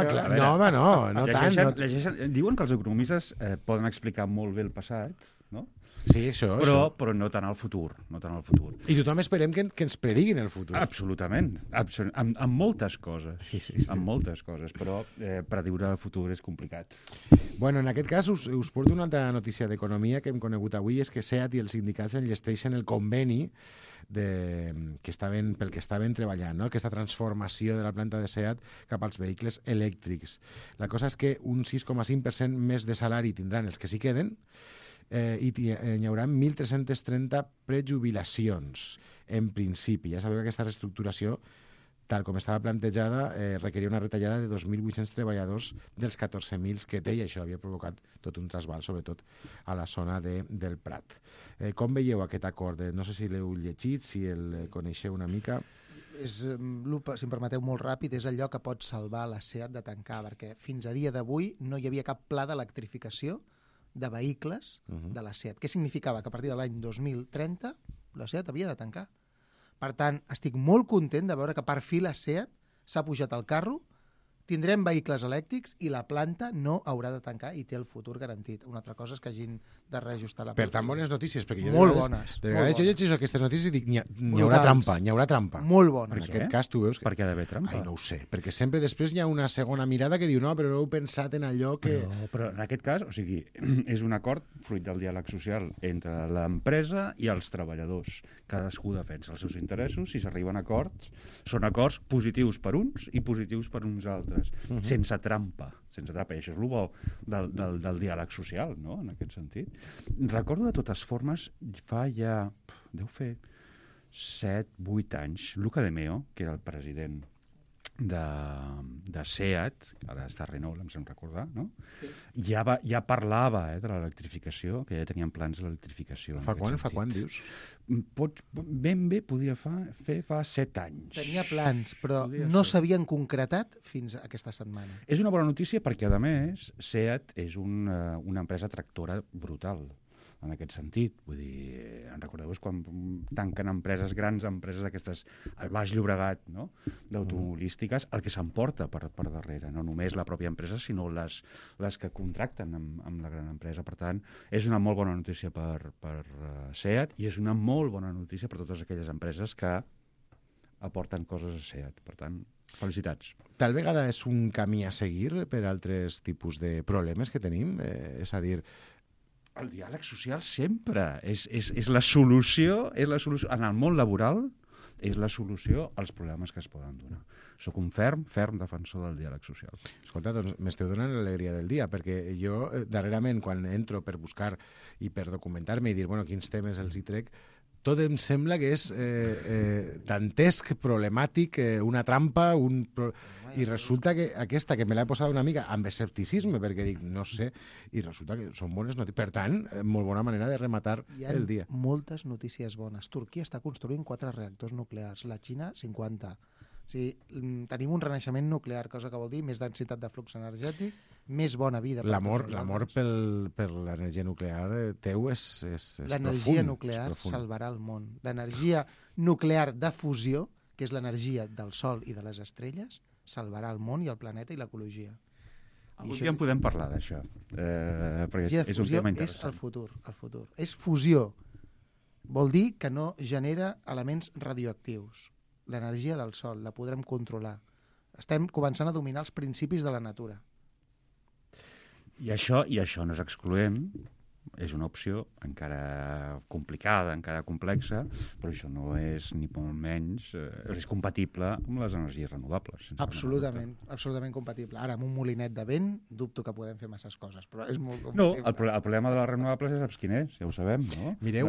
No tant. Diuen que els economistes poden explicar molt bé el passat, no? Sí, això. Però no tant al futur. I tothom esperem que ens prediguin el futur. Absolutament. Amb moltes coses. Sí. Amb moltes coses, però prediure el futur és complicat. Bueno, en aquest cas us porto una altra notícia d'economia que hem conegut avui, és que SEAT i els sindicats enllesteixen el conveni pel que estaven treballant, no? Aquesta transformació de la planta de SEAT cap als vehicles elèctrics. La cosa és que un 6,5% més de salari tindran els que s'hi queden, i hi haurà 1.330 prejubilacions en principi. Ja sabeu que aquesta reestructuració, tal com estava plantejada, requeria una retallada de 2.800 treballadors dels 14.000 que té, i això havia provocat tot un trasbal, sobretot a la zona del Prat. Com veieu aquest acord? No sé si l'heu llegit, si el coneixeu una mica. Si em permeteu molt ràpid, és allò que pot salvar la SEAT de tancar, perquè fins a dia d'avui no hi havia cap pla d'electrificació de vehicles de la SEAT. Què significava? Que a partir de l'any 2030 la SEAT havia de tancar. Per tant, estic molt content de veure que per fi la SEAT s'ha pujat al carro tindrem vehicles elèctrics i la planta no haurà de tancar i té el futur garantit. Una altra cosa és que hagin de reajustar la Per tant, bones notícies, perquè jo molt de vegades jo llegeixo aquestes notícies i dic n'hi haurà trampa. Molt bones. En aquest cas tu veus que... Per què ha d'haver trampa? Ai, no ho sé, perquè sempre després hi ha una segona mirada que diu no, però no heu pensat en allò que... Però en aquest cas, o sigui, és un acord fruit del diàleg social entre l'empresa i els treballadors. Cadascú defensa els seus interessos, si s'arriben a acords, són acords positius per uns i positius per uns altres, sense trampa. I això és el bo del diàleg social, no?, en aquest sentit. Recordo de totes formes, fa ja, deu fer 7-8 anys, Luca De Meo, que era el president de SEAT, ara està a Renault, em sembla recordar, no? Sí. Ja parlava de l'electrificació, que ja tenien plans d'electrificació. Fa quan, dius? Ben bé podria fer fa 7 anys. Tenia plans, però no s'havien concretat fins aquesta setmana. És una bona notícia perquè, a més, SEAT és una empresa tractora brutal en aquest sentit. Vull dir, en recordeu-vos quan tanquen empreses grans, empreses d'aquestes al Baix Llobregat, no?, d'automobilístiques, el que s'emporta per darrere, no només la pròpia empresa, sinó les que contracten amb la gran empresa. Per tant, és una molt bona notícia per SEAT i és una molt bona notícia per totes aquelles empreses que aporten coses a SEAT. Per tant, felicitats. Tal vegada és un camí a seguir per altres tipus de problemes que tenim, és a dir, el diàleg social sempre és la solució, en el món laboral és la solució als problemes que es poden donar. Soc un ferm defensor del diàleg social. Escolta, doncs m'esteu donant l'alegria del dia, perquè jo darrerament, quan entro per buscar i per documentar-me i dir, bueno, quins temes els hi trec, tot em sembla que és dantesc, problemàtic, una trampa, i resulta que aquesta, que me l'he posat una mica amb escepticisme, perquè dic, no sé, i resulta que són bones notícies. Per tant, molt bona manera de rematar el dia. Hi ha moltes notícies bones. Turquia està construint 4 reactors nuclears, la Xina 50. O sigui, tenim un renaixement nuclear, cosa que vol dir més densitat de flux energètic, més bona vida. L'amor per l'energia nuclear teu és profund. L'energia nuclear salvarà el món. L'energia nuclear de fusió, que és l'energia del Sol i de les estrelles, salvarà el món i el planeta i l'ecologia. Avui ja en podem parlar d'això, perquè és un tema interessant. És el futur. És fusió. Vol dir que no genera elements radioactius. L'energia del Sol la podrem controlar. Estem començant a dominar els principis de la natura. I això no és excloent, és una opció encara complicada, encara complexa, però això no és ni molt menys, és compatible amb les energies renovables. Absolutament compatible. Ara, amb un molinet de vent, dubto que podem fer masses coses, però és molt compatible. No, el problema de les renovables és saps quin és, ja ho sabem, no? Mireu,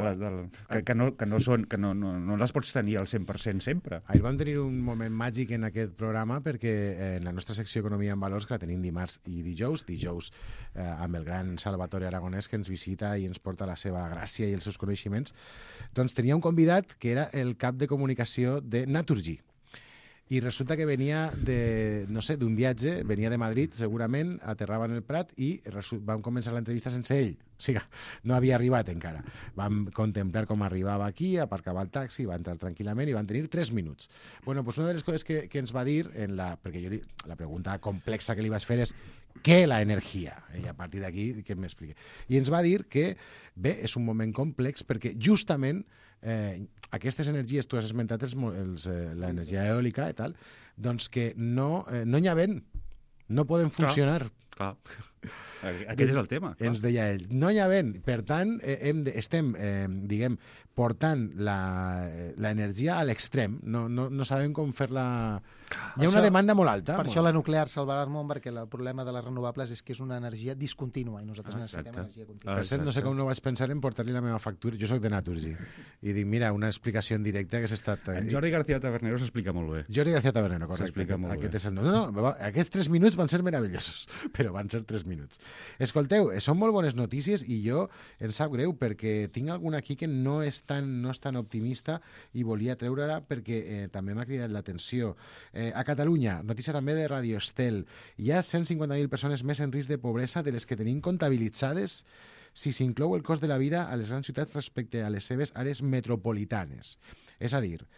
que no les pots tenir al 100% sempre. Ahir vam tenir un moment màgic en aquest programa perquè en la nostra secció Economia en Valors, que la tenim dimarts i dijous amb el gran Salvatore Aragonès, que ens visita i ens porta la seva gràcia i els seus coneixements, doncs tenia un convidat que era el cap de comunicació de Naturgy. I resulta que venia d'un viatge, venia de Madrid, segurament, aterrava en el Prat i vam començar l'entrevista sense ell. O sigui, no havia arribat encara. Vam contemplar com arribava aquí, aparcava el taxi, va entrar tranquil·lament i van tenir 3 minuts. Bueno, doncs una de les coses que ens va dir, perquè jo la pregunta complexa que li vaig fer és què la energia? I a partir d'aquí que m'expliqui. I ens va dir que, bé, és un moment complex perquè justament aquestes energies, tu has esmentat l'energia eòlica i tal, doncs que no hi ha vent, no poden funcionar. Clar. Aquest és el tema. Ens deia ell. No hi ha vent. Per tant, estem, diguem, portant l'energia a l'extrem. No sabem com fer-la... Hi ha una demanda molt alta. Per això la nuclear salvarà el món, perquè el problema de les renovables és que és una energia discontínua i nosaltres necessitem energia contínua. Per cert, no sé com no vaig pensar en portar-li la meva factura. Jo soc de Naturgy. I dic, mira, una explicació en directe que s'ha estat... En Jordi García Tabernero s'explica molt bé. Jordi García Tabernero, correcte. S'explica molt bé. És el nom. No, aquests 3 minuts van ser meravellosos, però van ser 3 minuts. Escolteu, són molt bones notícies i jo em sap greu perquè tinc alguna aquí que no és tan optimista i volia treure-la perquè també m'ha cridat l'atenció. A Catalunya, notícia també de Radio Estel, hi ha 150.000 persones més en risc de pobresa de les que tenim comptabilitzades si s'inclou el cost de la vida a les grans ciutats respecte a les seves àrees metropolitanes. És a dir,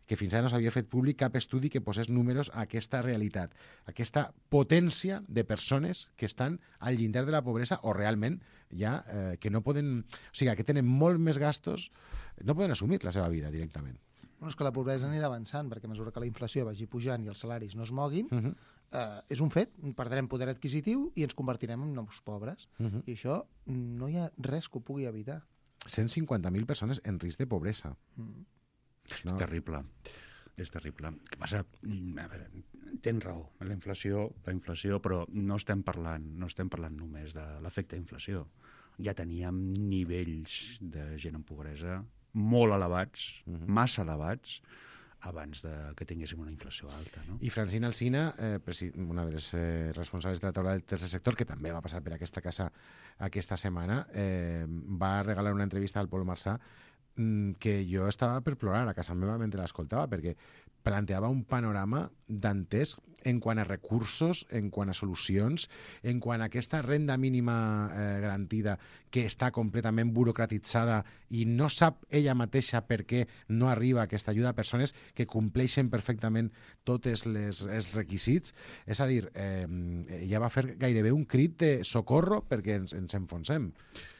que fins ara no s'havia fet públic cap estudi que posés números a aquesta realitat, aquesta potència de persones que estan al llindar de la pobresa o realment ja que no poden... O sigui, que tenen molt més gastos, no poden assumir la seva vida directament. Bueno, és que la pobresa anirà avançant, perquè a mesura que la inflació vagi pujant i els salaris no es moguin, és un fet, perdrem poder adquisitiu i ens convertirem en nous pobres. I això no hi ha res que ho pugui evitar. 150.000 persones en risc de pobresa. És terrible. És terrible. Què passa? A veure, tens raó, la inflació, però no estem parlant només de l'efecte d'inflació. Ja teníem nivells de gent en pobresa molt elevats, massa elevats, abans que tinguéssim una inflació alta. No? I Francina Alsina, una de les responsables de la taula del tercer sector, que també va passar per aquesta casa aquesta setmana, va regalar una entrevista al Pol Marçà que jo estava per plorar a casa meva mentre l'escoltava, perquè planteava un panorama dantesc en quant a recursos, en quant a solucions, en quant a aquesta renda mínima garantida que està completament burocratitzada i no sap ella mateixa per què no arriba aquesta ajuda a persones que compleixen perfectament tots els requisits. És a dir, ella va fer gairebé un crit de socorro perquè ens enfonsem.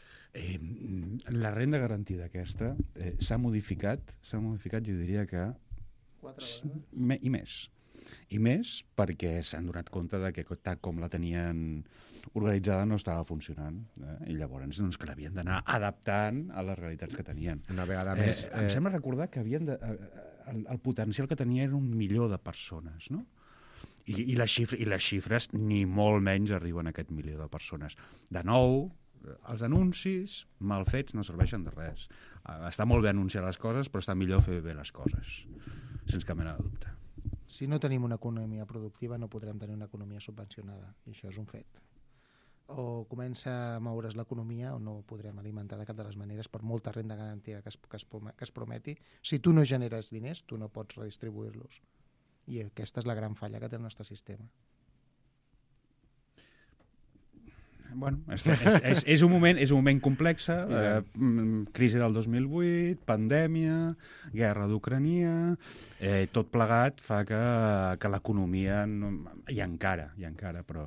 La renda garantida aquesta s'ha modificat, jo diria que i més perquè s'han donat compte de que tal com la tenien organitzada no estava funcionant, i llavors que l'havien d'anar adaptant a les realitats que tenien. Una vegada més... Em sembla recordar que el potencial que tenia era 1 milió de persones, no? I les xifres ni molt menys arriben a aquest 1 milió de persones. De nou, els anuncis mal fets no serveixen de res. Està molt bé anunciar les coses, però està millor fer bé les coses, sense cap mena de dubte. Si no tenim una economia productiva, no podrem tenir una economia subvencionada, i això és un fet. O comença a moure's l'economia o no podrem alimentar de cap de les maneres, per molta renda garantida que es prometi. Si tu no generes diners, tu no pots redistribuir-los. I aquesta és la gran falla que té el nostre sistema. Bueno, és un moment complex, crisi del 2008, pandèmia, guerra d'Ucrania, tot plegat fa que l'economia, i encara, però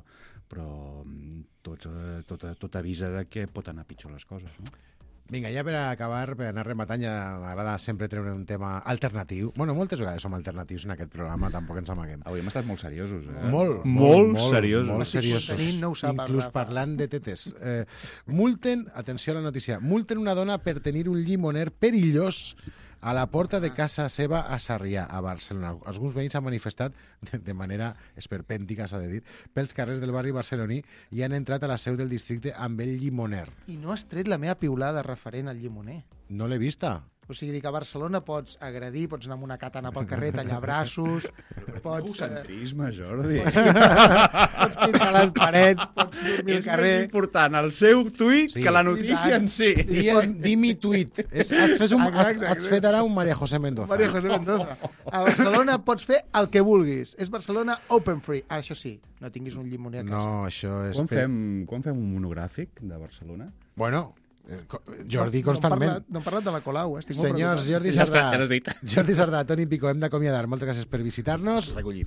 tot avisa de que pot anar pitjor les coses, no? Vinga, ja per acabar, per anar rematant, ja m'agrada sempre treure un tema alternatiu. Bueno, moltes vegades som alternatius en aquest programa, tampoc ens amaguem. Avui hem estat molt seriosos, Molt seriosos. Molt seriosos. No inclús parlant de tetes. Multen, atenció a la notícia, multen una dona per tenir un llimoner perillós a la porta de casa seva a Sarrià, a Barcelona. Alguns veïns han manifestat de manera esperpèntica, s'ha de dir, pels carrers del barri barceloní i han entrat a la seu del districte amb el llimoner. I no has tret la meva piulada referent al llimoner. No l'he vista. O sigui, que a Barcelona pots agredir, pots anar amb una katana pel carrer, tallar braços, pots... Egocentrisme, Jordi. Pots pintar les parets, pots dormir al carrer... És més important el seu tuit que la notícia en si. Di mi tuit. Has fet ara un María José Mendoza. María José Mendoza. A Barcelona pots fer el que vulguis. És Barcelona open free. Ara, això sí, no tinguis un llimoner a casa. No, això és... Quan fem un monogràfic de Barcelona? Bueno... Jordi constantment. No hem parlat de la Colau, estic molt preocupat. Senyors, Jordi Sardà, Toni Picó, hem d'acomiadar. Moltes gràcies per visitar-nos. Recollim.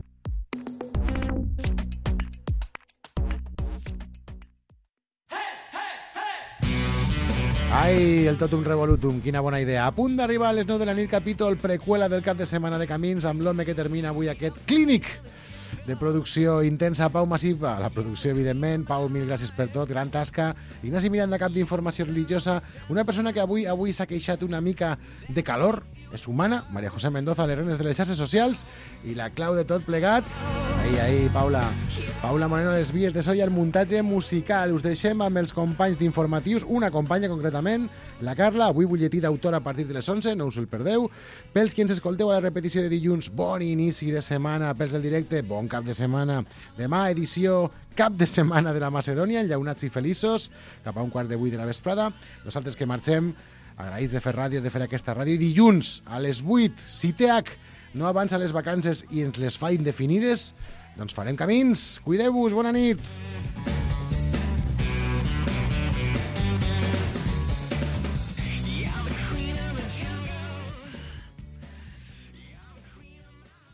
Ai, el totum revolutum, quina bona idea. A punt d'arribar a les 9 de la nit, capítol preqüela del cap de setmana de Camins, amb l'home que termina avui aquest clínic de producció intensa. Pau Massiva, la producció, evidentment. Pau, mil gràcies per tot, gran tasca. Ignasi Miranda, cap d'informació religiosa. Una persona que avui s'ha queixat una mica de calor, és humana. María José Mendoza, les renes de les xarxes socials. I la clau de tot plegat, ahí, Paula Moreno, les vies de so i el muntatge musical. Us deixem amb els companys d'informatius, una companya concretament, la Carla, avui butlletí d'autor a partir de les 11, no us el perdeu. Pels qui ens escolteu a la repetició de dilluns, bon inici de setmana. Pels del directe, bon cap de setmana. Demà, edició cap de setmana de la Macedònia, enllaunats i feliços, cap a 7:15 de la vesprada. Nosaltres que marxem, agraïts de fer ràdio, de fer aquesta ràdio. I dilluns, a les 8, si TH no avança les vacances i ens les fa indefinides, doncs farem camins. Cuideu-vos, bona nit.